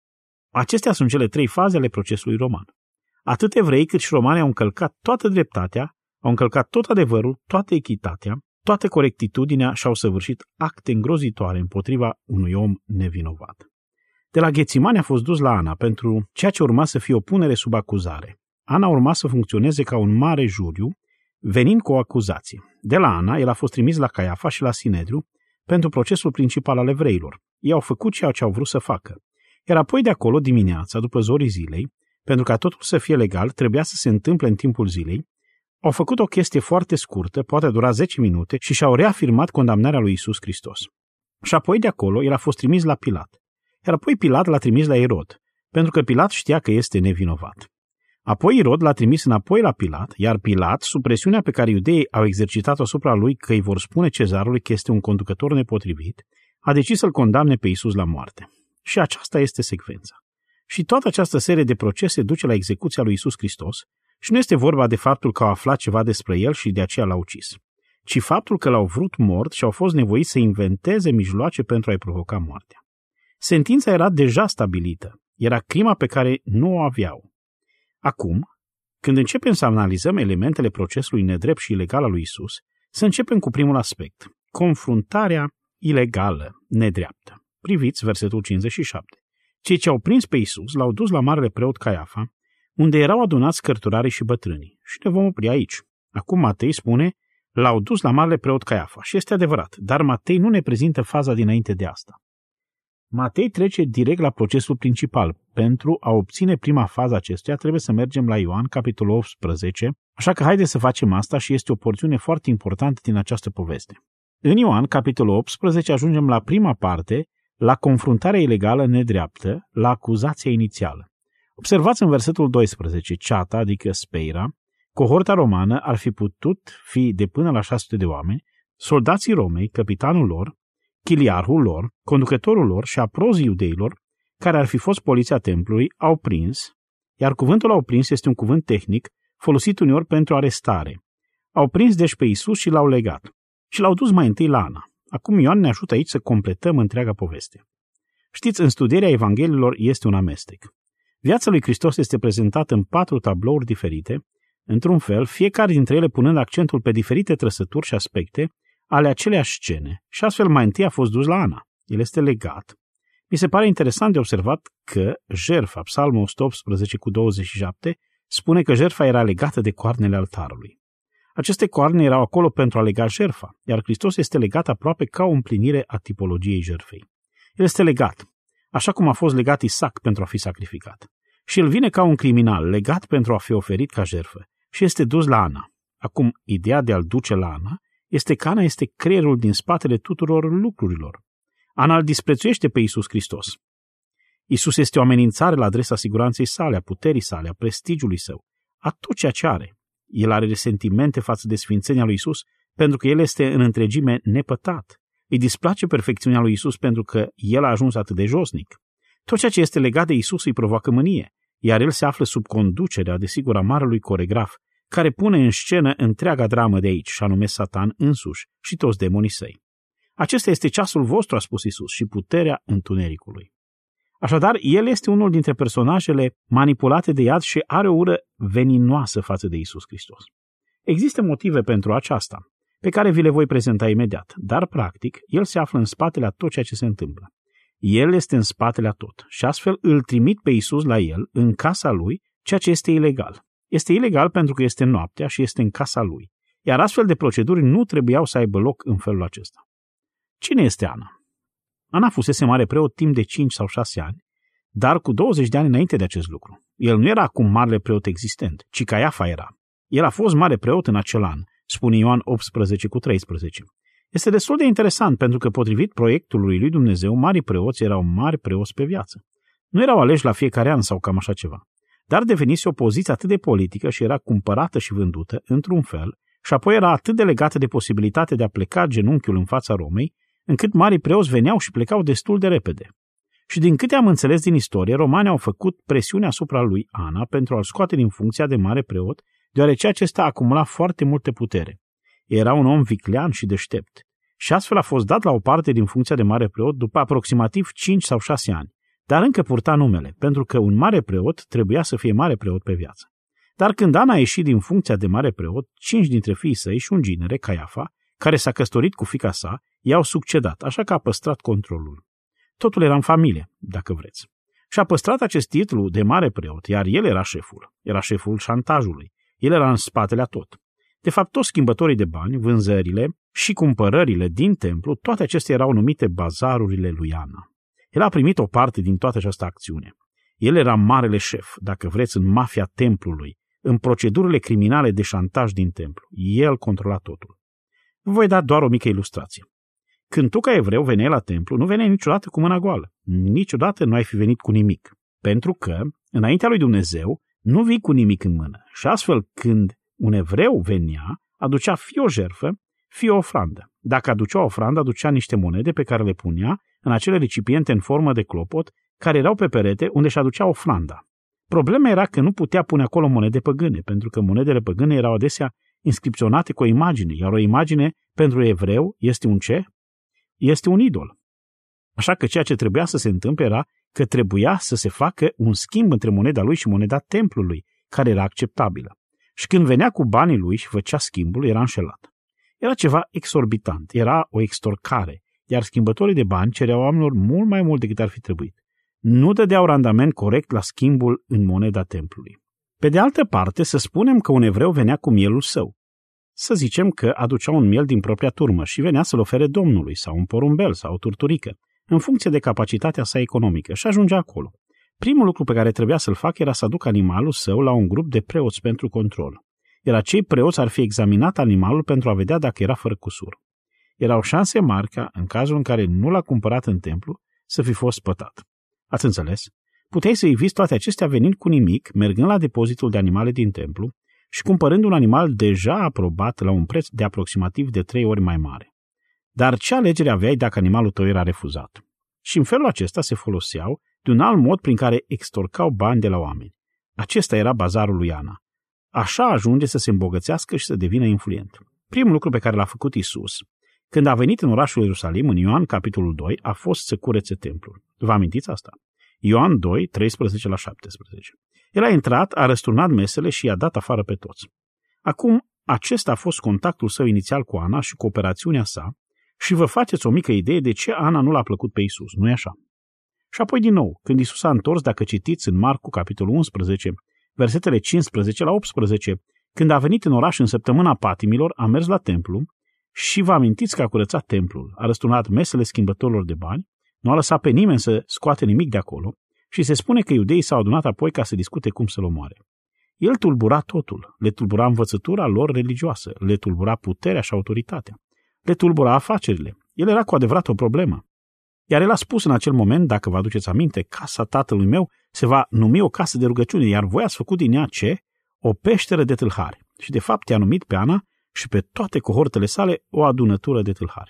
Acestea sunt cele trei faze ale procesului roman. Atât evrei cât și romani au încălcat toată dreptatea, au încălcat tot adevărul, toată echitatea, toată corectitudinea și au săvârșit acte îngrozitoare împotriva unui om nevinovat. De la Ghețimani a fost dus la Ana pentru ceea ce urma să fie o punere sub acuzare. Ana urma să funcționeze ca un mare juriu, venind cu o acuzație. De la Ana, el a fost trimis la Caiafa și la Sinedriu pentru procesul principal al evreilor. Ei au făcut ceea ce au vrut să facă. Iar apoi de acolo, dimineața, după zorii zilei, pentru ca totul să fie legal, trebuia să se întâmple în timpul zilei, au făcut o chestie foarte scurtă, poate dura zece minute, și și-au reafirmat condamnarea lui Iisus Hristos. Și apoi de acolo, el a fost trimis la Pilat. Iar apoi Pilat l-a trimis la Irod, pentru că Pilat știa că este nevinovat. Apoi Irod l-a trimis înapoi la Pilat, iar Pilat, sub presiunea pe care iudeii au exercitat-o asupra lui că îi vor spune cezarului că este un conducător nepotrivit, a decis să-l condamne pe Iisus la moarte. Și aceasta este secvența. Și toată această serie de procese duce la execuția lui Iisus Hristos și nu este vorba de faptul că au aflat ceva despre el și de aceea l-au ucis, ci faptul că l-au vrut mort și au fost nevoiți să inventeze mijloace pentru a-i provoca moartea. Sentința era deja stabilită, era crima pe care nu o aveau. Acum, când începem să analizăm elementele procesului nedrept și ilegal al lui Iisus, să începem cu primul aspect, confruntarea ilegală, nedreaptă. Priviți versetul cincizeci și șapte. Cei ce au prins pe Iisus l-au dus la marele preot Caiafa, unde erau adunați cărturarii și bătrânii. Și ne vom opri aici. Acum Matei spune, l-au dus la marele preot Caiafa. Și este adevărat, dar Matei nu ne prezintă faza dinainte de asta. Matei trece direct la procesul principal. Pentru a obține prima fază acestuia trebuie să mergem la Ioan, capitolul optsprezece, așa că haideți să facem asta și este o porțiune foarte importantă din această poveste. În Ioan, capitolul optsprezece, ajungem la prima parte, la confruntarea ilegală nedreaptă, la acuzația inițială. Observați în versetul doisprezece, ceata, adică speira, cohorta romană ar fi putut fi de până la șase sute de oameni, soldații Romei, capitanul lor, chiliarhul lor, conducătorul lor și aprozii iudeilor, care ar fi fost poliția templului, au prins, iar cuvântul au prins este un cuvânt tehnic folosit uneori pentru arestare. Au prins deci pe Iisus și l-au legat și l-au dus mai întâi la Ana. Acum Ioan ne ajută aici să completăm întreaga poveste. Știți, în studierea Evangheliilor este un amestec. Viața lui Hristos este prezentată în patru tablouri diferite, într-un fel, fiecare dintre ele punând accentul pe diferite trăsături și aspecte ale aceleași scene. Și astfel mai întâi a fost dus la Ana. El este legat. Mi se pare interesant de observat că jertfa, Psalmul o sută optsprezece cu douăzeci și șapte, spune că jertfa era legată de coarnele altarului. Aceste coarne erau acolo pentru a lega jertfa, iar Hristos este legat aproape ca o împlinire a tipologiei jertfei. El este legat, așa cum a fost legat Isaac pentru a fi sacrificat. Și el vine ca un criminal, legat pentru a fi oferit ca jertfă, și este dus la Ana. Acum, ideea de a-l duce la Ana este că Ana este creierul din spatele tuturor lucrurilor. Ana îl disprețuiește pe Iisus Hristos. Iisus este o amenințare la adresa siguranței sale, a puterii sale, a prestigiului său, a tot ceea ce are. El are resentimente față de sfințenia lui Iisus pentru că el este în întregime nepătat. Îi displace perfecțiunea lui Iisus pentru că el a ajuns atât de josnic. Tot ceea ce este legat de Iisus îi provoacă mânie, iar el se află sub conducerea, desigur, a marelui coregraf, care pune în scenă întreaga dramă de aici, și anume Satan însuși și toți demonii săi. Acesta este ceasul vostru, a spus Iisus, și puterea întunericului. Așadar, el este unul dintre personajele manipulate de iad și are o ură veninoasă față de Iisus Hristos. Există motive pentru aceasta, pe care vi le voi prezenta imediat, dar, practic, el se află în spatele a tot ceea ce se întâmplă. El este în spatele a tot și astfel îl trimit pe Iisus la el, în casa lui, ceea ce este ilegal. Este ilegal pentru că este noaptea și este în casa lui, iar astfel de proceduri nu trebuiau să aibă loc în felul acesta. Cine este Ana? Ana fusese mare preot timp de cinci sau șase ani, dar cu douăzeci de ani înainte de acest lucru. El nu era acum marele preot existent, ci Caiafa era. El a fost mare preot în acel an, spune Ioan optsprezece cu treisprezece. Este destul de interesant pentru că, potrivit proiectului lui Dumnezeu, marii preoți erau mari preoți pe viață. Nu erau aleși la fiecare an sau cam așa ceva, dar devenise o poziție atât de politică și era cumpărată și vândută într-un fel și apoi era atât de legată de posibilitatea de a pleca genunchiul în fața Romei, încât marii preoți veneau și plecau destul de repede. Și din câte am înțeles din istorie, romanii au făcut presiune asupra lui Ana pentru a-l scoate din funcția de mare preot, deoarece acesta acumula foarte multe putere. Era un om viclean și deștept. Și astfel a fost dat la o parte din funcția de mare preot după aproximativ cinci sau șase ani, dar încă purta numele, pentru că un mare preot trebuia să fie mare preot pe viață. Dar când Ana a ieșit din funcția de mare preot, cinci dintre fiii săi și un ginere, Caiafa, care s-a căsătorit cu fiica sa, i-au succedat, așa că a păstrat controlul. Totul era în familie, dacă vreți. Și a păstrat acest titlu de mare preot, iar el era șeful. Era șeful șantajului. El era în spatele a tot. De fapt, toți schimbătorii de bani, vânzările și cumpărările din templu, toate acestea erau numite bazarurile lui Ana. El a primit o parte din toată această acțiune. El era marele șef, dacă vreți, în mafia templului, în procedurile criminale de șantaj din templu. El controla totul. Vă voi da doar o mică ilustrație. Când tu, ca evreu, veneai la templu, nu veneai niciodată cu mâna goală. Niciodată nu ai fi venit cu nimic. Pentru că, înaintea lui Dumnezeu, nu vii cu nimic în mână. Și astfel, când un evreu venea, aducea fie o jertfă, fie o ofrandă. Dacă aducea o ofrandă, aducea niște monede pe care le punea în acele recipiente în formă de clopot, care erau pe perete unde își aducea ofranda. Problema era că nu putea pune acolo monede păgâne, pentru că monedele păgâne erau adesea inscripționate cu o imagine, iar o imagine pentru evreu este un ce? Este un idol. Așa că ceea ce trebuia să se întâmple era că trebuia să se facă un schimb între moneda lui și moneda templului, care era acceptabilă. Și când venea cu banii lui și făcea schimbul, era înșelat. Era ceva exorbitant, era o extorcare, iar schimbătorii de bani cereau oamenilor mult mai mult decât ar fi trebuit. Nu dădeau randament corect la schimbul în moneda templului. Pe de altă parte, să spunem că un evreu venea cu mielul său. Să zicem că aducea un miel din propria turmă și venea să-l ofere Domnului, sau un porumbel, sau o turturică, în funcție de capacitatea sa economică, și ajungea acolo. Primul lucru pe care trebuia să-l facă era să aducă animalul său la un grup de preoți pentru control. Iar acei preoți ar fi examinat animalul pentru a vedea dacă era fără cusur. Erau șanse mari ca, în cazul în care nu l-a cumpărat în templu, să fi fost spătat. Ați înțeles? Puteai să eviți toate acestea venind cu nimic, mergând la depozitul de animale din templu și cumpărând un animal deja aprobat la un preț de aproximativ de trei ori mai mare. Dar ce alegere aveai dacă animalul tău era refuzat? Și în felul acesta se foloseau de un alt mod prin care extorcau bani de la oameni. Acesta era bazarul lui Ana. Așa ajunge să se îmbogățească și să devină influent. Primul lucru pe care l-a făcut Iisus, când a venit în orașul Ierusalim, în Ioan capitolul doi, a fost să curețe templul. Vă amintiți asta? Ioan doi, treisprezece la șaptesprezece. El a intrat, a răsturnat mesele și i-a dat afară pe toți. Acum, acesta a fost contactul său inițial cu Ana și cu operațiunea sa și vă faceți o mică idee de ce Ana nu l-a plăcut pe Iisus, nu-i așa? Și apoi din nou, când Iisus a întors, dacă citiți în Marcu capitolul unsprezece, versetele cincisprezece la optsprezece, când a venit în oraș în săptămâna patimilor, a mers la templu și vă amintiți că a curățat templul, a răsturnat mesele schimbătorilor de bani, nu a lăsat pe nimeni să scoate nimic de acolo și se spune că iudeii s-au adunat apoi ca să discute cum să-l omoare. El tulbura totul, le tulbura învățătura lor religioasă, le tulbura puterea și autoritatea, le tulbura afacerile. El era cu adevărat o problemă. Iar el a spus în acel moment, dacă vă aduceți aminte, casa tatălui meu se va numi o casă de rugăciune, iar voi ați făcut din ea ce? O peșteră de tâlhari. Și de fapt i-a numit pe Ana și pe toate cohortele sale o adunătură de tâlhari.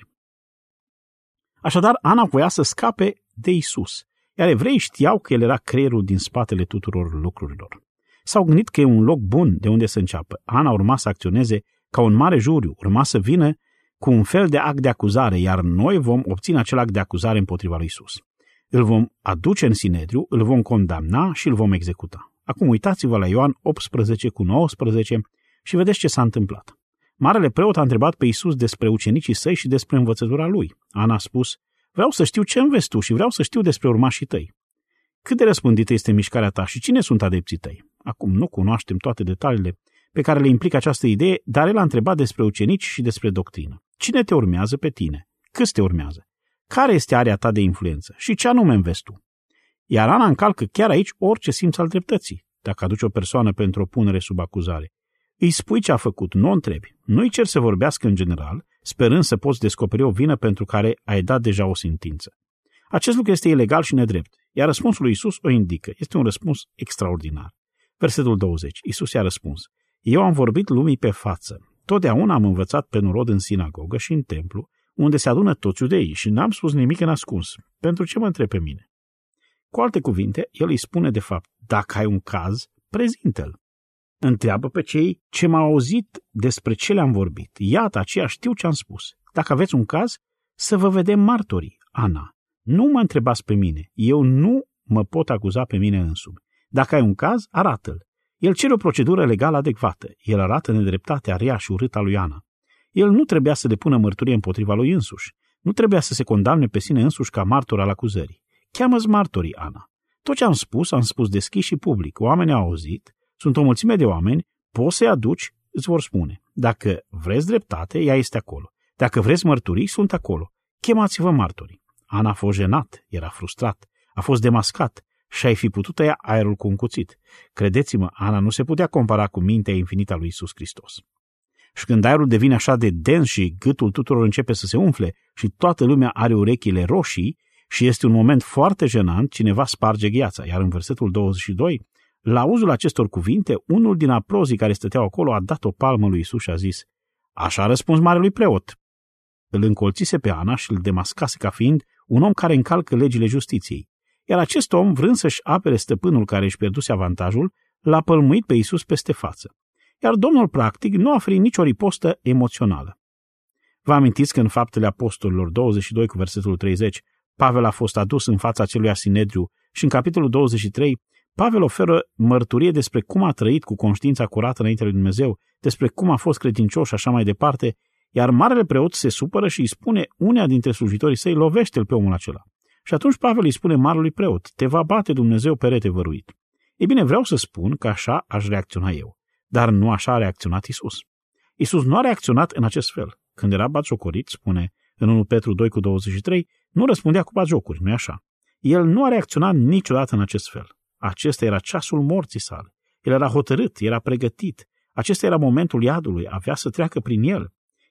Așadar, Ana voia să scape de Iisus, iar evreii știau că el era creierul din spatele tuturor lucrurilor. S-au gândit că e un loc bun de unde să înceapă. Ana urma să acționeze ca un mare juriu, urma să vină cu un fel de act de acuzare, iar noi vom obține acel act de acuzare împotriva lui Iisus. Îl vom aduce în Sinedriu, îl vom condamna și îl vom executa. Acum uitați-vă la Ioan optsprezece cu nouăsprezece și vedeți ce s-a întâmplat. Marele preot a întrebat pe Iisus despre ucenicii săi și despre învățătura lui. Ana a spus: vreau să știu ce înveți tu și vreau să știu despre urmașii tăi. Cât de răspândită este mișcarea ta și cine sunt adepții tăi? Acum nu cunoaștem toate detaliile pe care le implică această idee, dar el a întrebat despre ucenici și despre doctrină. Cine te urmează pe tine? Câți te urmează? Care este area ta de influență? Și ce anume înveți tu? Iar Ana încalcă chiar aici orice simț al dreptății. Dacă aduci o persoană pentru o punere sub acuzare, îi spui ce a făcut, nu o întrebi. Nu-i cer să vorbească în general, sperând să poți descoperi o vină pentru care ai dat deja o sentință. Acest lucru este ilegal și nedrept, iar răspunsul lui Iisus o indică. Este un răspuns extraordinar. Versetul douăzeci. Iisus i-a răspuns: eu am vorbit lumii pe față. Totdeauna am învățat pe norod în sinagogă și în templu, unde se adună toți iudeii, și n-am spus nimic în ascuns. Pentru ce mă întrebi pe mine? Cu alte cuvinte, el îi spune de fapt: dacă ai un caz, prezintă-l. Întreabă pe cei ce m-au auzit despre ce le-am vorbit. Iată, aceia știu ce am spus. Dacă aveți un caz, să vă vedem martorii. Ana, nu mă întrebați pe mine. Eu nu mă pot acuza pe mine însumi. Dacă ai un caz, arată-l. El cere o procedură legală adecvată. El arată nedreptatea rea și urâtă a lui Ana. El nu trebuia să depună mărturie împotriva lui însuși. Nu trebuia să se condamne pe sine însuși ca martor al acuzării. Cheamă-ți martorii, Ana. Tot ce am spus, am spus deschis și public. Oamenii au auzit. Sunt o mulțime de oameni, poți să-i aduci, îți vor spune. Dacă vreți dreptate, ea este acolo. Dacă vreți mărturii, sunt acolo. Chemați-vă martorii. Ana a fost jenat, era frustrat, a fost demascat și ai fi putut tăia aerul cu un cuțit. Credeți-mă, Ana nu se putea compara cu mintea infinită a lui Iisus Hristos. Și când aerul devine așa de dens și gâtul tuturor începe să se umfle și toată lumea are urechile roșii și este un moment foarte jenant, cineva sparge gheața. Iar în versetul douăzeci și doi, la auzul acestor cuvinte, unul din aprozii care stăteau acolo a dat o palmă lui Iisus și a zis: așa a răspuns marelui preot. Îl încolțise pe Ana și îl demascase ca fiind un om care încalcă legile justiției. Iar acest om, vrând să-și apere stăpânul care își pierduse avantajul, l-a pălmuit pe Iisus peste față. Iar Domnul, practic, nu a oferit nicio ripostă emoțională. Vă amintiți că în Faptele Apostolilor douăzeci și doi cu versetul treizeci, Pavel a fost adus în fața acelui Sinedriu și în capitolul douăzeci și trei, Pavel oferă mărturie despre cum a trăit cu conștiința curată înaintea lui Dumnezeu, despre cum a fost credincios și așa mai departe, iar marele preot se supără și îi spune uneia dintre slujitorii săi: lovește-l pe omul acela. Și atunci Pavel îi spune marelui preot: te va bate Dumnezeu perete văruit. Ei bine, vreau să spun că așa aș reacționa eu, dar nu așa a reacționat Iisus. Iisus nu a reacționat în acest fel. Când era batjocorit, spune în unu Petru doi cu douăzeci și trei, nu răspundea cu batjocuri, nu-i așa? El nu a reacționat niciodată în acest fel. Acesta era ceasul morții sale. El era hotărât, era pregătit. Acesta era momentul iadului, avea să treacă prin el.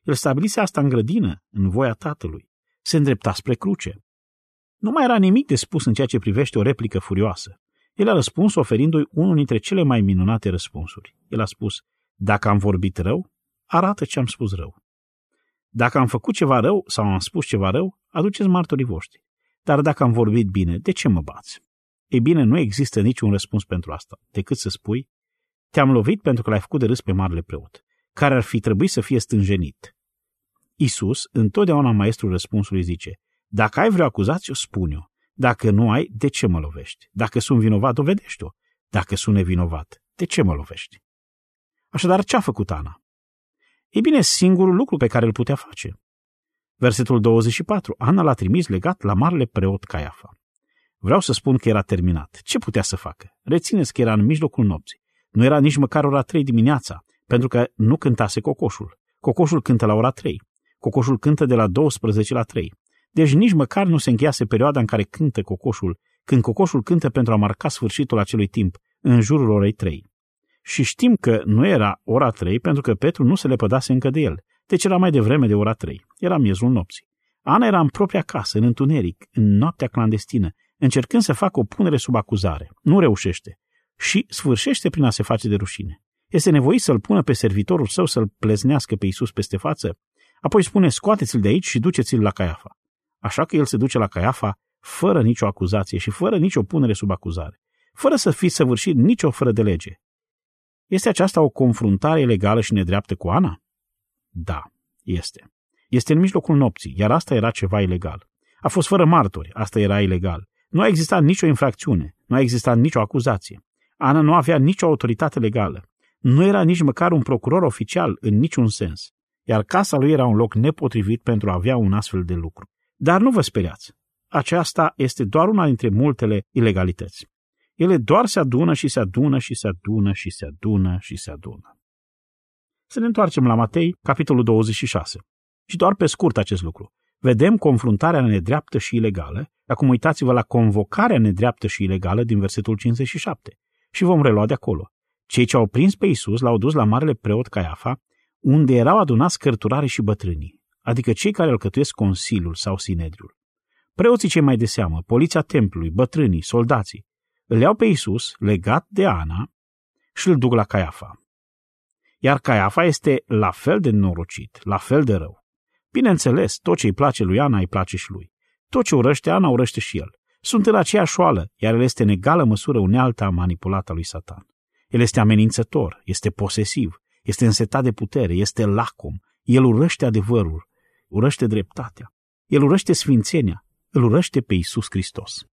El stabilise asta în grădină, în voia Tatălui. Se îndrepta spre cruce. Nu mai era nimic de spus în ceea ce privește o replică furioasă. El a răspuns oferindu-i unul dintre cele mai minunate răspunsuri. El a spus, dacă am vorbit rău, arată ce am spus rău. Dacă am făcut ceva rău sau am spus ceva rău, aduceți martorii voștri. Dar dacă am vorbit bine, de ce mă bați? Ei bine, nu există niciun răspuns pentru asta, decât să spui, te-am lovit pentru că l-ai făcut de râs pe marele preot, care ar fi trebuit să fie stânjenit. Iisus, întotdeauna maestrul răspunsului, zice, dacă ai vreo acuzație, spune-o. Dacă nu ai, de ce mă lovești? Dacă sunt vinovat, dovedește-o. Dacă sunt nevinovat, de ce mă lovești? Așadar, ce a făcut Ana? Ei bine, singurul lucru pe care îl putea face. Versetul douăzeci și patru. Ana l-a trimis legat la marele preot Caiafa. Vreau să spun că era terminat. Ce putea să facă? Rețineți că era în mijlocul nopții. Nu era nici măcar ora trei dimineața, pentru că nu cântase cocoșul. Cocoșul cântă la ora trei. Cocoșul cântă de la douăsprezece la trei. Deci nici măcar nu se încheiase perioada în care cântă cocoșul, când cocoșul cântă pentru a marca sfârșitul acelui timp, în jurul orei trei. Și știm că nu era ora trei pentru că Petru nu se lepădase încă de el, deci era mai devreme de ora trei. Era miezul nopții. Ana era în propria casă, în întuneric, în noaptea clandestină, încercând să facă o punere sub acuzare. Nu reușește. Și sfârșește prin a se face de rușine. Este nevoit să-l pună pe servitorul său să-l pleznească pe Iisus peste față, apoi spune, scoateți-l de aici și duceți-l la Caiafa. Așa că el se duce la Caiafa fără nicio acuzație și fără nicio punere sub acuzare, fără să fi săvârșit nicio fără de lege. Este aceasta o confruntare ilegală și nedreaptă cu Ana? Da, este. Este în mijlocul nopții, iar asta era ceva ilegal. A fost fără martori, asta era ilegal. Nu a existat nicio infracțiune, nu a existat nicio acuzație. Ana nu avea nicio autoritate legală. Nu era nici măcar un procuror oficial în niciun sens, iar casa lui era un loc nepotrivit pentru a avea un astfel de lucru. Dar nu vă speriați. Aceasta este doar una dintre multele ilegalități. Ele doar se adună și se adună și se adună și se adună și se adună. Să ne întoarcem la Matei, capitolul douăzeci și șase. Și doar pe scurt acest lucru. Vedem confruntarea nedreaptă și ilegală, acum uitați-vă la convocarea nedreaptă și ilegală din versetul cincizeci și șapte. Și vom relua de acolo. Cei ce au prins pe Iisus l-au dus la marele preot Caiafa, unde erau adunați cărturarii și bătrânii, adică cei care alcătuiesc Consiliul sau Sinedriul. Preoții cei mai de seamă, poliția templului, bătrânii, soldații, îl iau pe Iisus, legat de Ana, și îl duc la Caiafa. Iar Caiafa este la fel de norocit, la fel de rău. Bineînțeles, tot ce îi place lui Ana îi place și lui. Tot ce urăște Ana urăște și el. Sunt în aceeași oală, iar el este în egală măsură unealta manipulată a lui Satan. El este amenințător, este posesiv, este însetat de putere, este lacom. El urăște adevărul, urăște dreptatea. El urăște sfințenia, îl urăște pe Iisus Hristos.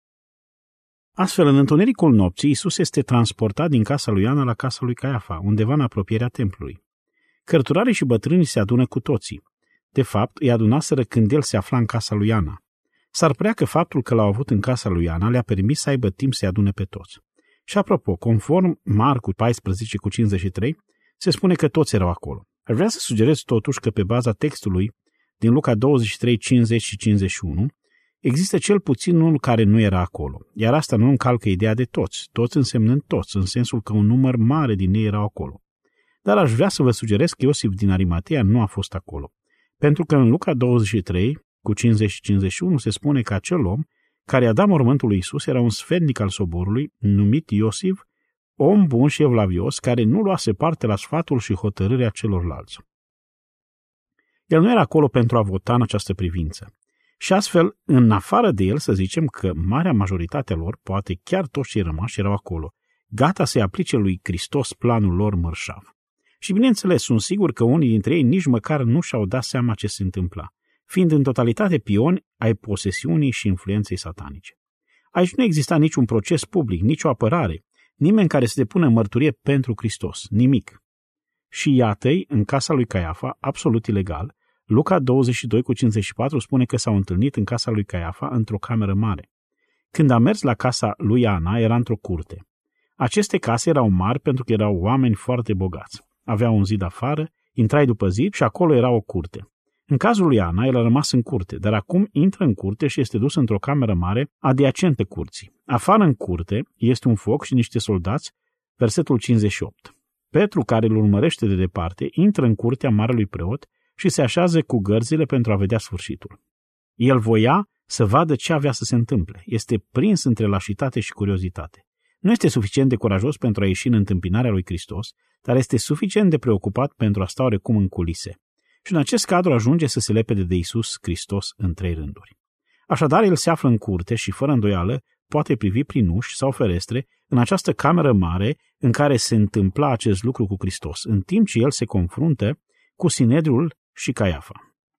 Astfel, în întunericul nopții, Iisus este transportat din casa lui Ana la casa lui Caiafa, undeva în apropierea templului. Cărturarii și bătrânii se adună cu toții. De fapt, îi adunaseră când el se afla în casa lui Ana. S-ar părea că faptul că l-au avut în casa lui Ana le-a permis să aibă timp să-i adune pe toți. Și apropo, conform Marcu paisprezece cu cincizeci și trei, se spune că toți erau acolo. Ar vrea să sugerez totuși că pe baza textului din Luca douăzeci și trei, cincizeci și cincizeci și unu, există cel puțin unul care nu era acolo, iar asta nu încalcă ideea de toți, toți însemnând toți, în sensul că un număr mare din ei erau acolo. Dar aș vrea să vă sugerez că Iosif din Arimatea nu a fost acolo, pentru că în Luca douăzeci și trei, cu cincizeci și cincizeci și unu, se spune că acel om care a dat mormântul lui Iisus era un sfetnic al soborului, numit Iosif, om bun și evlavios, care nu luase parte la sfatul și hotărârea celorlalți. El nu era acolo pentru a vota în această privință. Și astfel, în afară de el, să zicem că marea majoritate a lor, poate chiar toți cei rămași, erau acolo, gata să-i aplice lui Hristos planul lor mărșav. Și bineînțeles, sunt sigur că unii dintre ei nici măcar nu și-au dat seama ce se întâmpla, fiind în totalitate pioni ai posesiunii și influenței satanice. Aici nu exista niciun proces public, nicio apărare, nimeni care să depună mărturie pentru Hristos, nimic. Și iată-i, în casa lui Caiafa, absolut ilegal, Luca douăzeci și doi cu cincizeci și patru spune că s-au întâlnit în casa lui Caiafa într-o cameră mare. Când a mers la casa lui Ana, era într-o curte. Aceste case erau mari pentru că erau oameni foarte bogați. Aveau un zid afară, intrai după zid și acolo era o curte. În cazul lui Ana, el a rămas în curte, dar acum intră în curte și este dus într-o cameră mare adiacentă curții. Afară în curte este un foc și niște soldați, versetul cincizeci și opt. Petru, care îl urmărește de departe, intră în curtea marelui preot și se așează cu gărzile pentru a vedea sfârșitul. El voia să vadă ce avea să se întâmple. Este prins între lașitate și curiozitate. Nu este suficient de curajos pentru a ieși în întâmpinarea lui Hristos, dar este suficient de preocupat pentru a sta oarecum în culise. Și în acest cadru ajunge să se lepede de Iisus Hristos în trei rânduri. Așadar, el se află în curte și, fără îndoială, poate privi prin uși sau ferestre în această cameră mare în care se întâmpla acest lucru cu Hristos, în timp ce el se confruntă cu Sinedriul și Caiafa.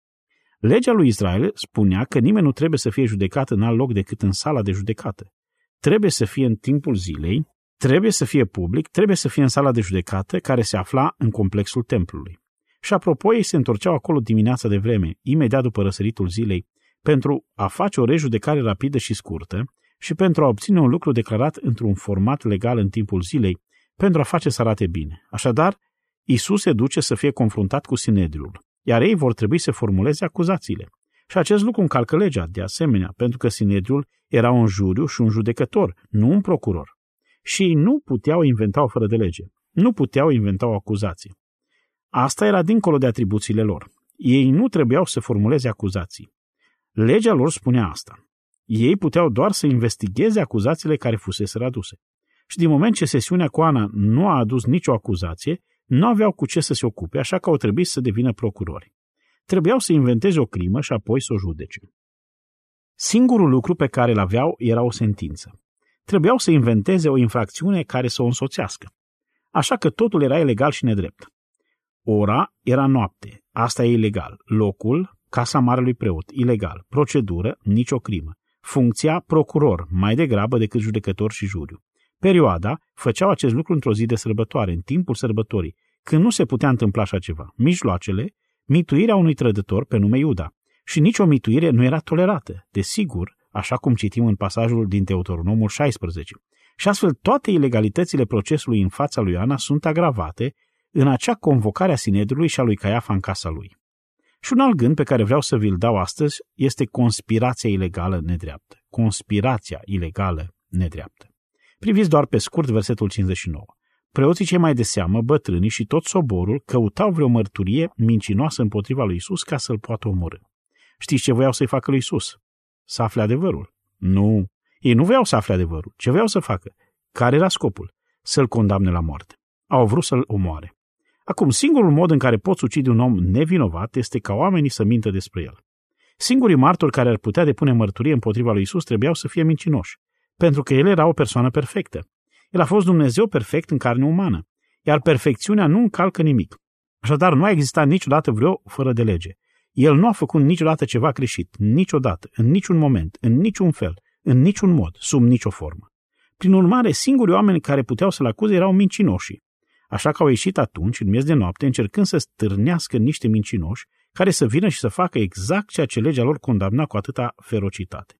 Legea lui Israel spunea că nimeni nu trebuie să fie judecat în alt loc decât în sala de judecată. Trebuie să fie în timpul zilei, trebuie să fie public, trebuie să fie în sala de judecată care se afla în complexul templului. Și apropo, ei se întorceau acolo dimineața de vreme, imediat după răsăritul zilei, pentru a face o rejudecare rapidă și scurtă și pentru a obține un lucru declarat într-un format legal în timpul zilei, pentru a face să arate bine. Așadar, Iisus se duce să fie confruntat cu Sinedriul, iar ei vor trebui să formuleze acuzațiile. Și acest lucru încalcă legea, de asemenea, pentru că Sinedriul era un juriu și un judecător, nu un procuror. Și ei nu puteau inventa o fără de lege, nu puteau inventa o acuzație. Asta era dincolo de atribuțiile lor. Ei nu trebuiau să formuleze acuzații. Legea lor spunea asta. Ei puteau doar să investigheze acuzațiile care fusese aduse. Și din moment ce sesiunea cu Ana nu a adus nicio acuzație, nu aveau cu ce să se ocupe, așa că au trebuit să devină procurori. Trebuiau să inventeze o crimă și apoi să o judece. Singurul lucru pe care îl aveau era o sentință. Trebuiau să inventeze o infracțiune care să o însoțească. Așa că totul era ilegal și nedrept. Ora era noapte, asta e ilegal. Locul, casa marelui preot, ilegal. Procedură, nicio crimă. Funcția, procuror, mai degrabă decât judecător și juriu. Perioada, făceau acest lucru într-o zi de sărbătoare, în timpul sărbătorii, când nu se putea întâmpla așa ceva. Mijloacele, mituirea unui trădător pe nume Iuda. Și nicio mituire nu era tolerată, desigur, așa cum citim în pasajul din Deuteronomul șaisprezece. Și astfel toate ilegalitățile procesului în fața lui Ana sunt agravate în acea convocare a Sinedriului și a lui Caiafa în casa lui. Și un alt gând pe care vreau să vi-l dau astăzi este conspirația ilegală nedreaptă. Conspirația ilegală nedreaptă. Priviți doar pe scurt versetul cincizeci și nouă. Preoții cei mai de seamă, bătrânii și tot soborul căutau vreo mărturie mincinoasă împotriva lui Iisus ca să-l poată omorî. Știți ce voiau să-i facă lui Iisus? Să afle adevărul? Nu. Ei nu voiau să afle adevărul. Ce voiau să facă? Care era scopul? Să-l condamne la moarte. Au vrut să-l omoare. Acum, singurul mod în care poți ucide un om nevinovat este ca oamenii să mintă despre el. Singurii martori care ar putea depune mărturie împotriva lui Iisus trebuiau să fie mincinoși, pentru că el era o persoană perfectă. El a fost Dumnezeu perfect în carne umană, iar perfecțiunea nu încalcă nimic. Așadar, nu a existat niciodată vreo fără de lege. El nu a făcut niciodată ceva greșit, niciodată, în niciun moment, în niciun fel, în niciun mod, sub nicio formă. Prin urmare, singurii oameni care puteau să-l acuze erau mincinoșii. Așa că au ieșit atunci, în miez de noapte, încercând să stârnească niște mincinoși care să vină și să facă exact ceea ce legea lor condamna cu atâta ferocitate.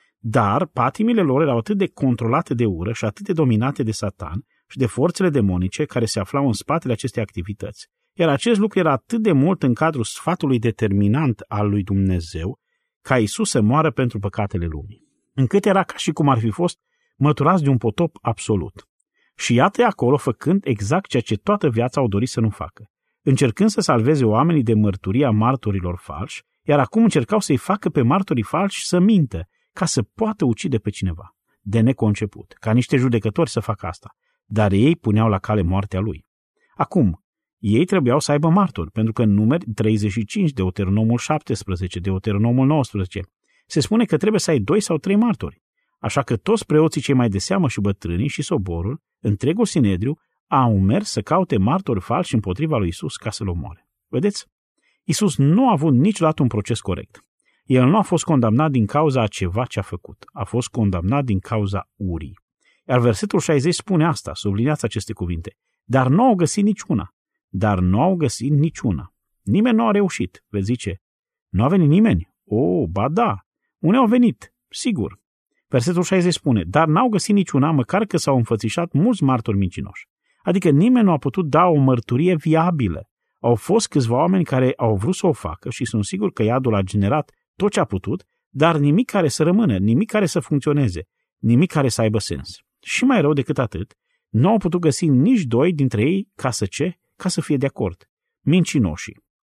Dar patimile lor erau atât de controlate de ură și atât de dominate de Satan și de forțele demonice care se aflau în spatele acestei activități, iar acest lucru era atât de mult în cadrul sfatului determinant al lui Dumnezeu ca Iisus să moară pentru păcatele lumii, încât era ca și cum ar fi fost măturați de un potop absolut. Și iată acolo făcând exact ceea ce toată viața au dorit să nu facă, încercând să salveze oamenii de mărturia martorilor falși, iar acum încercau să-i facă pe martorii falși să mintă, ca să poată ucide pe cineva. De neconceput, ca niște judecători să facă asta, dar ei puneau la cale moartea lui. Acum, ei trebuiau să aibă martori, pentru că în Numeri treizeci și cinci, Deuteronomul șaptesprezece, Deuteronomul nouăsprezece, se spune că trebuie să ai doi sau trei martori. Așa că toți preoții cei mai de seamă și bătrânii și soborul, întregul Sinedriu, au mers să caute martori falși împotriva lui Iisus ca să-l omoare. Vedeți? Iisus nu a avut niciodată un proces corect. El nu a fost condamnat din cauza a ceva ce a făcut. A fost condamnat din cauza urii. Iar versetul șaizeci spune asta, subliniați aceste cuvinte. Dar nu au găsit niciuna. Dar nu au găsit niciuna. Nimeni nu a reușit. Veți zice, nu a venit nimeni? O, ba da. Unii au venit, sigur. Versetul șaizeci spune, dar n-au găsit niciuna, măcar că s-au înfățișat mulți martori mincinoși. Adică nimeni nu a putut da o mărturie viabilă. Au fost câțiva oameni care au vrut să o facă și sunt sigur că iadul a generat tot ce a putut, dar nimic care să rămână, nimic care să funcționeze, nimic care să aibă sens. Și mai rău decât atât, nu au putut găsi nici doi dintre ei ca să ce? Ca să fie de acord. Mincinoșii.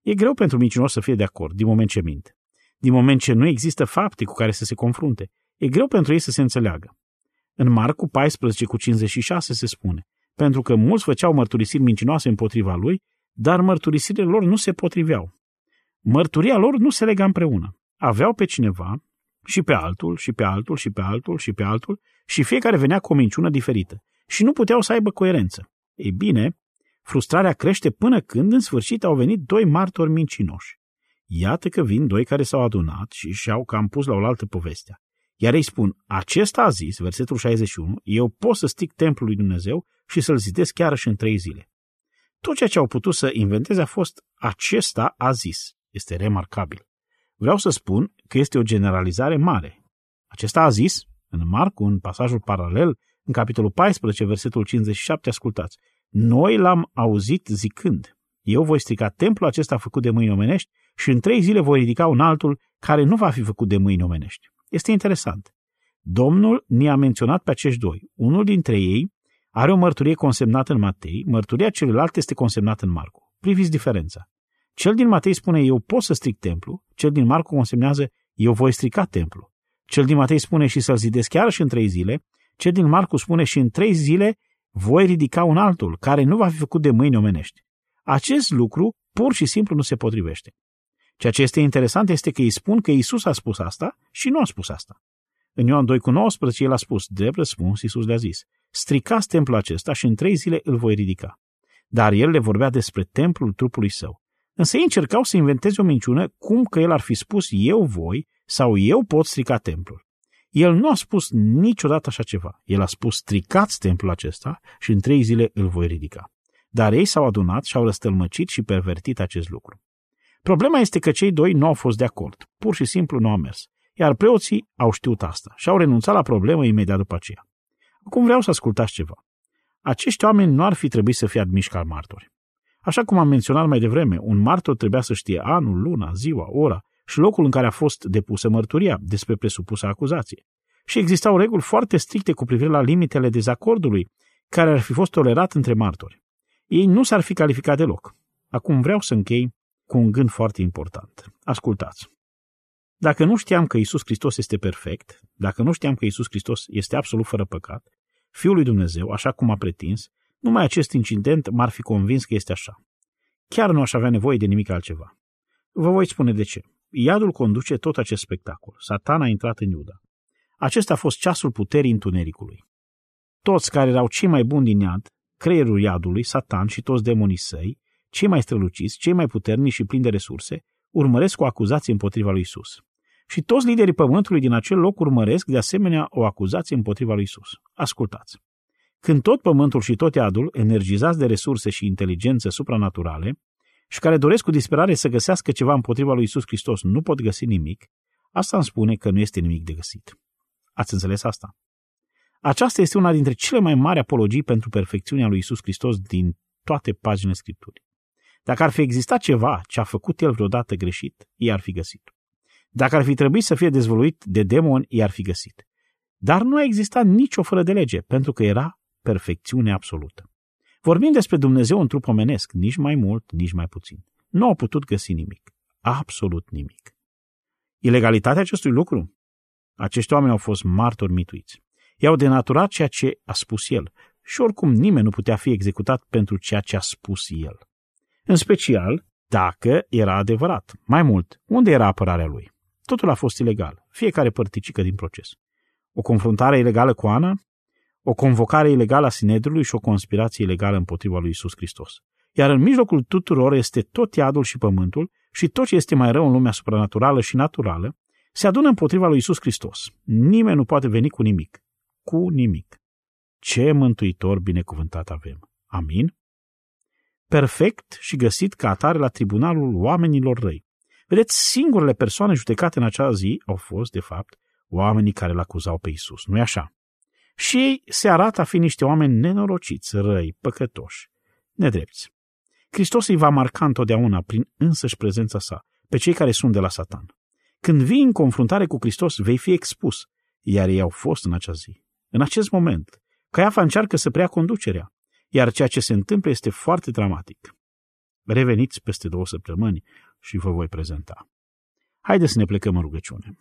E greu pentru mincinos să fie de acord, din moment ce minte. Din moment ce nu există fapte cu care să se confrunte, e greu pentru ei să se înțeleagă. În Marcu paisprezece cu cincizeci și șase se spune, pentru că mulți făceau mărturisiri mincinoase împotriva lui, dar mărturisirile lor nu se potriveau. Mărturia lor nu se lega împreună. Aveau pe cineva și pe altul, și pe altul, și pe altul, și pe altul, și fiecare venea cu o minciună diferită. Și nu puteau să aibă coerență. Ei bine, frustrarea crește până când, în sfârșit, au venit doi martori mincinoși. Iată că vin doi care s-au adunat și și-au cam pus la oaltă povestea. Iar ei spun, acesta a zis, versetul șaizeci și unu, eu pot să stic templul lui Dumnezeu și să-l zidesc chiar și în trei zile. Tot ceea ce au putut să inventeze a fost, acesta a zis. Este remarcabil. Vreau să spun că este o generalizare mare. Acesta a zis, în Marcu, în pasajul paralel, în capitolul paisprezece, versetul cincizeci și șapte, ascultați, noi l-am auzit zicând, eu voi strica templul acesta făcut de mâini omenești și în trei zile voi ridica un altul care nu va fi făcut de mâini omenești. Este interesant. Domnul ne-a menționat pe acești doi. Unul dintre ei are o mărturie consemnată în Matei, mărturia celuilalt este consemnată în Marcu. Priviți diferența. Cel din Matei spune, eu pot să stric templu, cel din Marcu consemnează, eu voi strica templu. Cel din Matei spune și să-l zidesc chiar și în trei zile, cel din Marcu spune și în trei zile voi ridica un altul, care nu va fi făcut de mâini omenești. Acest lucru pur și simplu nu se potrivește. Ceea ce este interesant este că îi spun că Iisus a spus asta și nu a spus asta. În Ioan doi cu nouăsprezece el a spus, drept răspuns, Iisus le-a zis, stricați templul acesta și în trei zile îl voi ridica. Dar el le vorbea despre templul trupului său. Însă ei încercau să inventeze o minciună cum că el ar fi spus eu voi sau eu pot strica templul. El nu a spus niciodată așa ceva. El a spus stricați templul acesta și în trei zile îl voi ridica. Dar ei s-au adunat și au răstălmăcit și pervertit acest lucru. Problema este că cei doi nu au fost de acord. Pur și simplu nu au mers. Iar preoții au știut asta și au renunțat la problemă imediat după aceea. Acum vreau să ascultați ceva. Acești oameni nu ar fi trebuit să fie admiși ca martori. Așa cum am menționat mai devreme, un martor trebuia să știe anul, luna, ziua, ora și locul în care a fost depusă mărturia despre presupusă acuzație. Și existau reguli foarte stricte cu privire la limitele dezacordului care ar fi fost tolerat între martori. Ei nu s-ar fi calificat deloc. Acum vreau să închei cu un gând foarte important. Ascultați. Dacă nu știam că Iisus Hristos este perfect, dacă nu știam că Iisus Hristos este absolut fără păcat, Fiul lui Dumnezeu, așa cum a pretins, numai acest incident m-ar fi convins că este așa. Chiar nu aș avea nevoie de nimic altceva. Vă voi spune de ce. Iadul conduce tot acest spectacol. Satan a intrat în Iuda. Acesta a fost ceasul puterii întunericului. Toți care erau cei mai buni din iad, creierul iadului, Satan și toți demonii săi, cei mai străluciți, cei mai puternici și plini de resurse, urmăresc o acuzație împotriva lui Isus. Și toți liderii pământului din acel loc urmăresc de asemenea o acuzație împotriva lui Isus. Ascultați. Când tot pământul și tot iadul, energizați de resurse și inteligență supranaturale, și care doresc cu disperare să găsească ceva împotriva lui Isus Hristos, nu pot găsi nimic, asta îmi spune că nu este nimic de găsit. Ați înțeles asta? Aceasta este una dintre cele mai mari apologii pentru perfecțiunea lui Isus Hristos din toate paginile Scripturii. Dacă ar fi existat ceva ce a făcut el vreodată greșit, i ar fi găsit. Dacă ar fi trebuit să fie dezvăluit de demoni, i ar fi găsit. Dar nu a existat nicio fără de lege, pentru că era perfecțiune absolută. Vorbim despre Dumnezeu în trup omenesc, nici mai mult, nici mai puțin. Nu au putut găsi nimic. Absolut nimic. Ilegalitatea acestui lucru? Acești oameni au fost martori mituiți. I-au denaturat ceea ce a spus el și oricum nimeni nu putea fi executat pentru ceea ce a spus el. În special, dacă era adevărat. Mai mult, unde era apărarea lui? Totul a fost ilegal, fiecare părticică din proces. O confruntare ilegală cu Ana, o convocare ilegală a Sinedriului și o conspirație ilegală împotriva lui Isus Hristos. Iar în mijlocul tuturor este tot iadul și pământul și tot ce este mai rău în lumea supranaturală și naturală se adună împotriva lui Isus Hristos. Nimeni nu poate veni cu nimic. Cu nimic. Ce mântuitor binecuvântat avem. Amin? Perfect și găsit ca atare la tribunalul oamenilor răi. Vedeți, singurele persoane judecate în acea zi au fost, de fapt, oamenii care îl acuzau pe Isus. Nu-i așa? Și ei se arată a fi niște oameni nenorociți, răi, păcătoși, nedrepți. Hristos îi va marca întotdeauna prin însăși prezența sa pe cei care sunt de la Satan. Când vii în confruntare cu Hristos, vei fi expus, iar ei au fost în acea zi. În acest moment, Caiafa încearcă să preia conducerea, iar ceea ce se întâmplă este foarte dramatic. Reveniți peste două săptămâni și vă voi prezenta. Haideți să ne plecăm în rugăciune.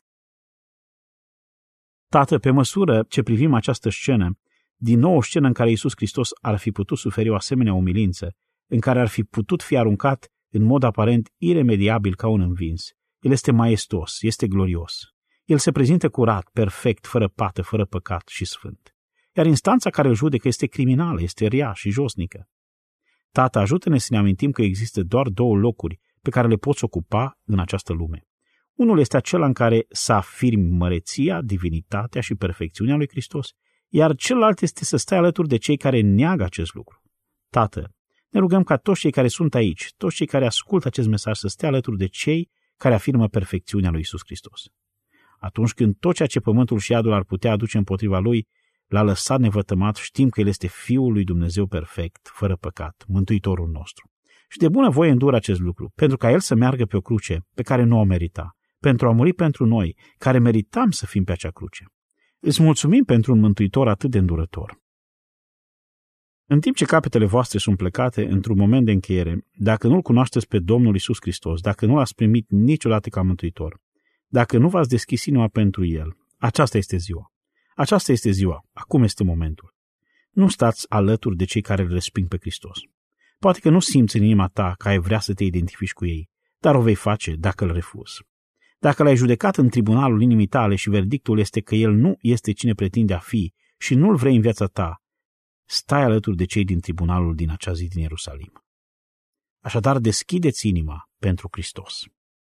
Tată, pe măsură ce privim această scenă, din nou o scenă în care Iisus Hristos ar fi putut suferi o asemenea umilință, în care ar fi putut fi aruncat în mod aparent iremediabil ca un învins. El este maestos, este glorios. El se prezintă curat, perfect, fără pată, fără păcat și sfânt. Iar instanța care îl judecă este criminală, este rea și josnică. Tată, ajută-ne să ne amintim că există doar două locuri pe care le poți ocupa în această lume. Unul este acela în care să afirmi măreția, divinitatea și perfecțiunea lui Hristos, iar celălalt este să stai alături de cei care neagă acest lucru. Tată, ne rugăm ca toți cei care sunt aici, toți cei care ascultă acest mesaj să stea alături de cei care afirmă perfecțiunea lui Iisus Hristos. Atunci când tot ceea ce pământul și iadul ar putea aduce împotriva lui l-a lăsat nevătămat, știm că el este Fiul lui Dumnezeu perfect, fără păcat, Mântuitorul nostru. Și de bună voie endură acest lucru, pentru ca el să meargă pe o cruce pe care nu o merita, pentru a muri pentru noi, care meritam să fim pe acea cruce. Îți mulțumim pentru un Mântuitor atât de îndurător. În timp ce capetele voastre sunt plecate într-un moment de încheiere, dacă nu-L cunoașteți pe Domnul Iisus Hristos, dacă nu L-ați primit niciodată ca Mântuitor, dacă nu v-ați deschis inima pentru El, aceasta este ziua. Aceasta este ziua. Acum este momentul. Nu stați alături de cei care îl resping pe Hristos. Poate că nu simți în inima ta că ai vrea să te identifici cu ei, dar o vei face dacă îl refuzi. Dacă l-ai judecat în tribunalul inimii tale și verdictul este că el nu este cine pretinde a fi și nu-l vrei în viața ta, stai alături de cei din tribunalul din acea zi din Ierusalim. Așadar, deschideți inima pentru Hristos.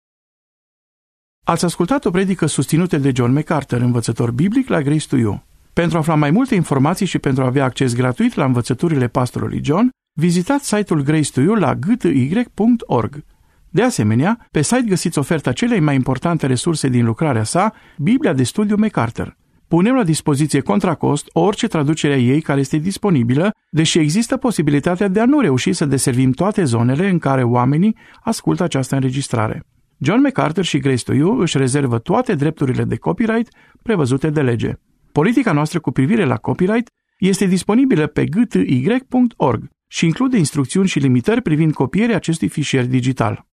Ați ascultat o predică susținută de John MacArthur, învățător biblic la Grace to You. Pentru a afla mai multe informații și pentru a avea acces gratuit la învățăturile pastorului John, vizitați site-ul Grace to You la g t y punct org. De asemenea, pe site găsiți oferta celei mai importante resurse din lucrarea sa, Biblia de studiu MacArthur. Punem la dispoziție contra cost orice traducere a ei care este disponibilă, deși există posibilitatea de a nu reuși să deservim toate zonele în care oamenii ascultă această înregistrare. John MacArthur și Grace to You își rezervă toate drepturile de copyright prevăzute de lege. Politica noastră cu privire la copyright este disponibilă pe g t y punct org și include instrucțiuni și limitări privind copierea acestui fișier digital.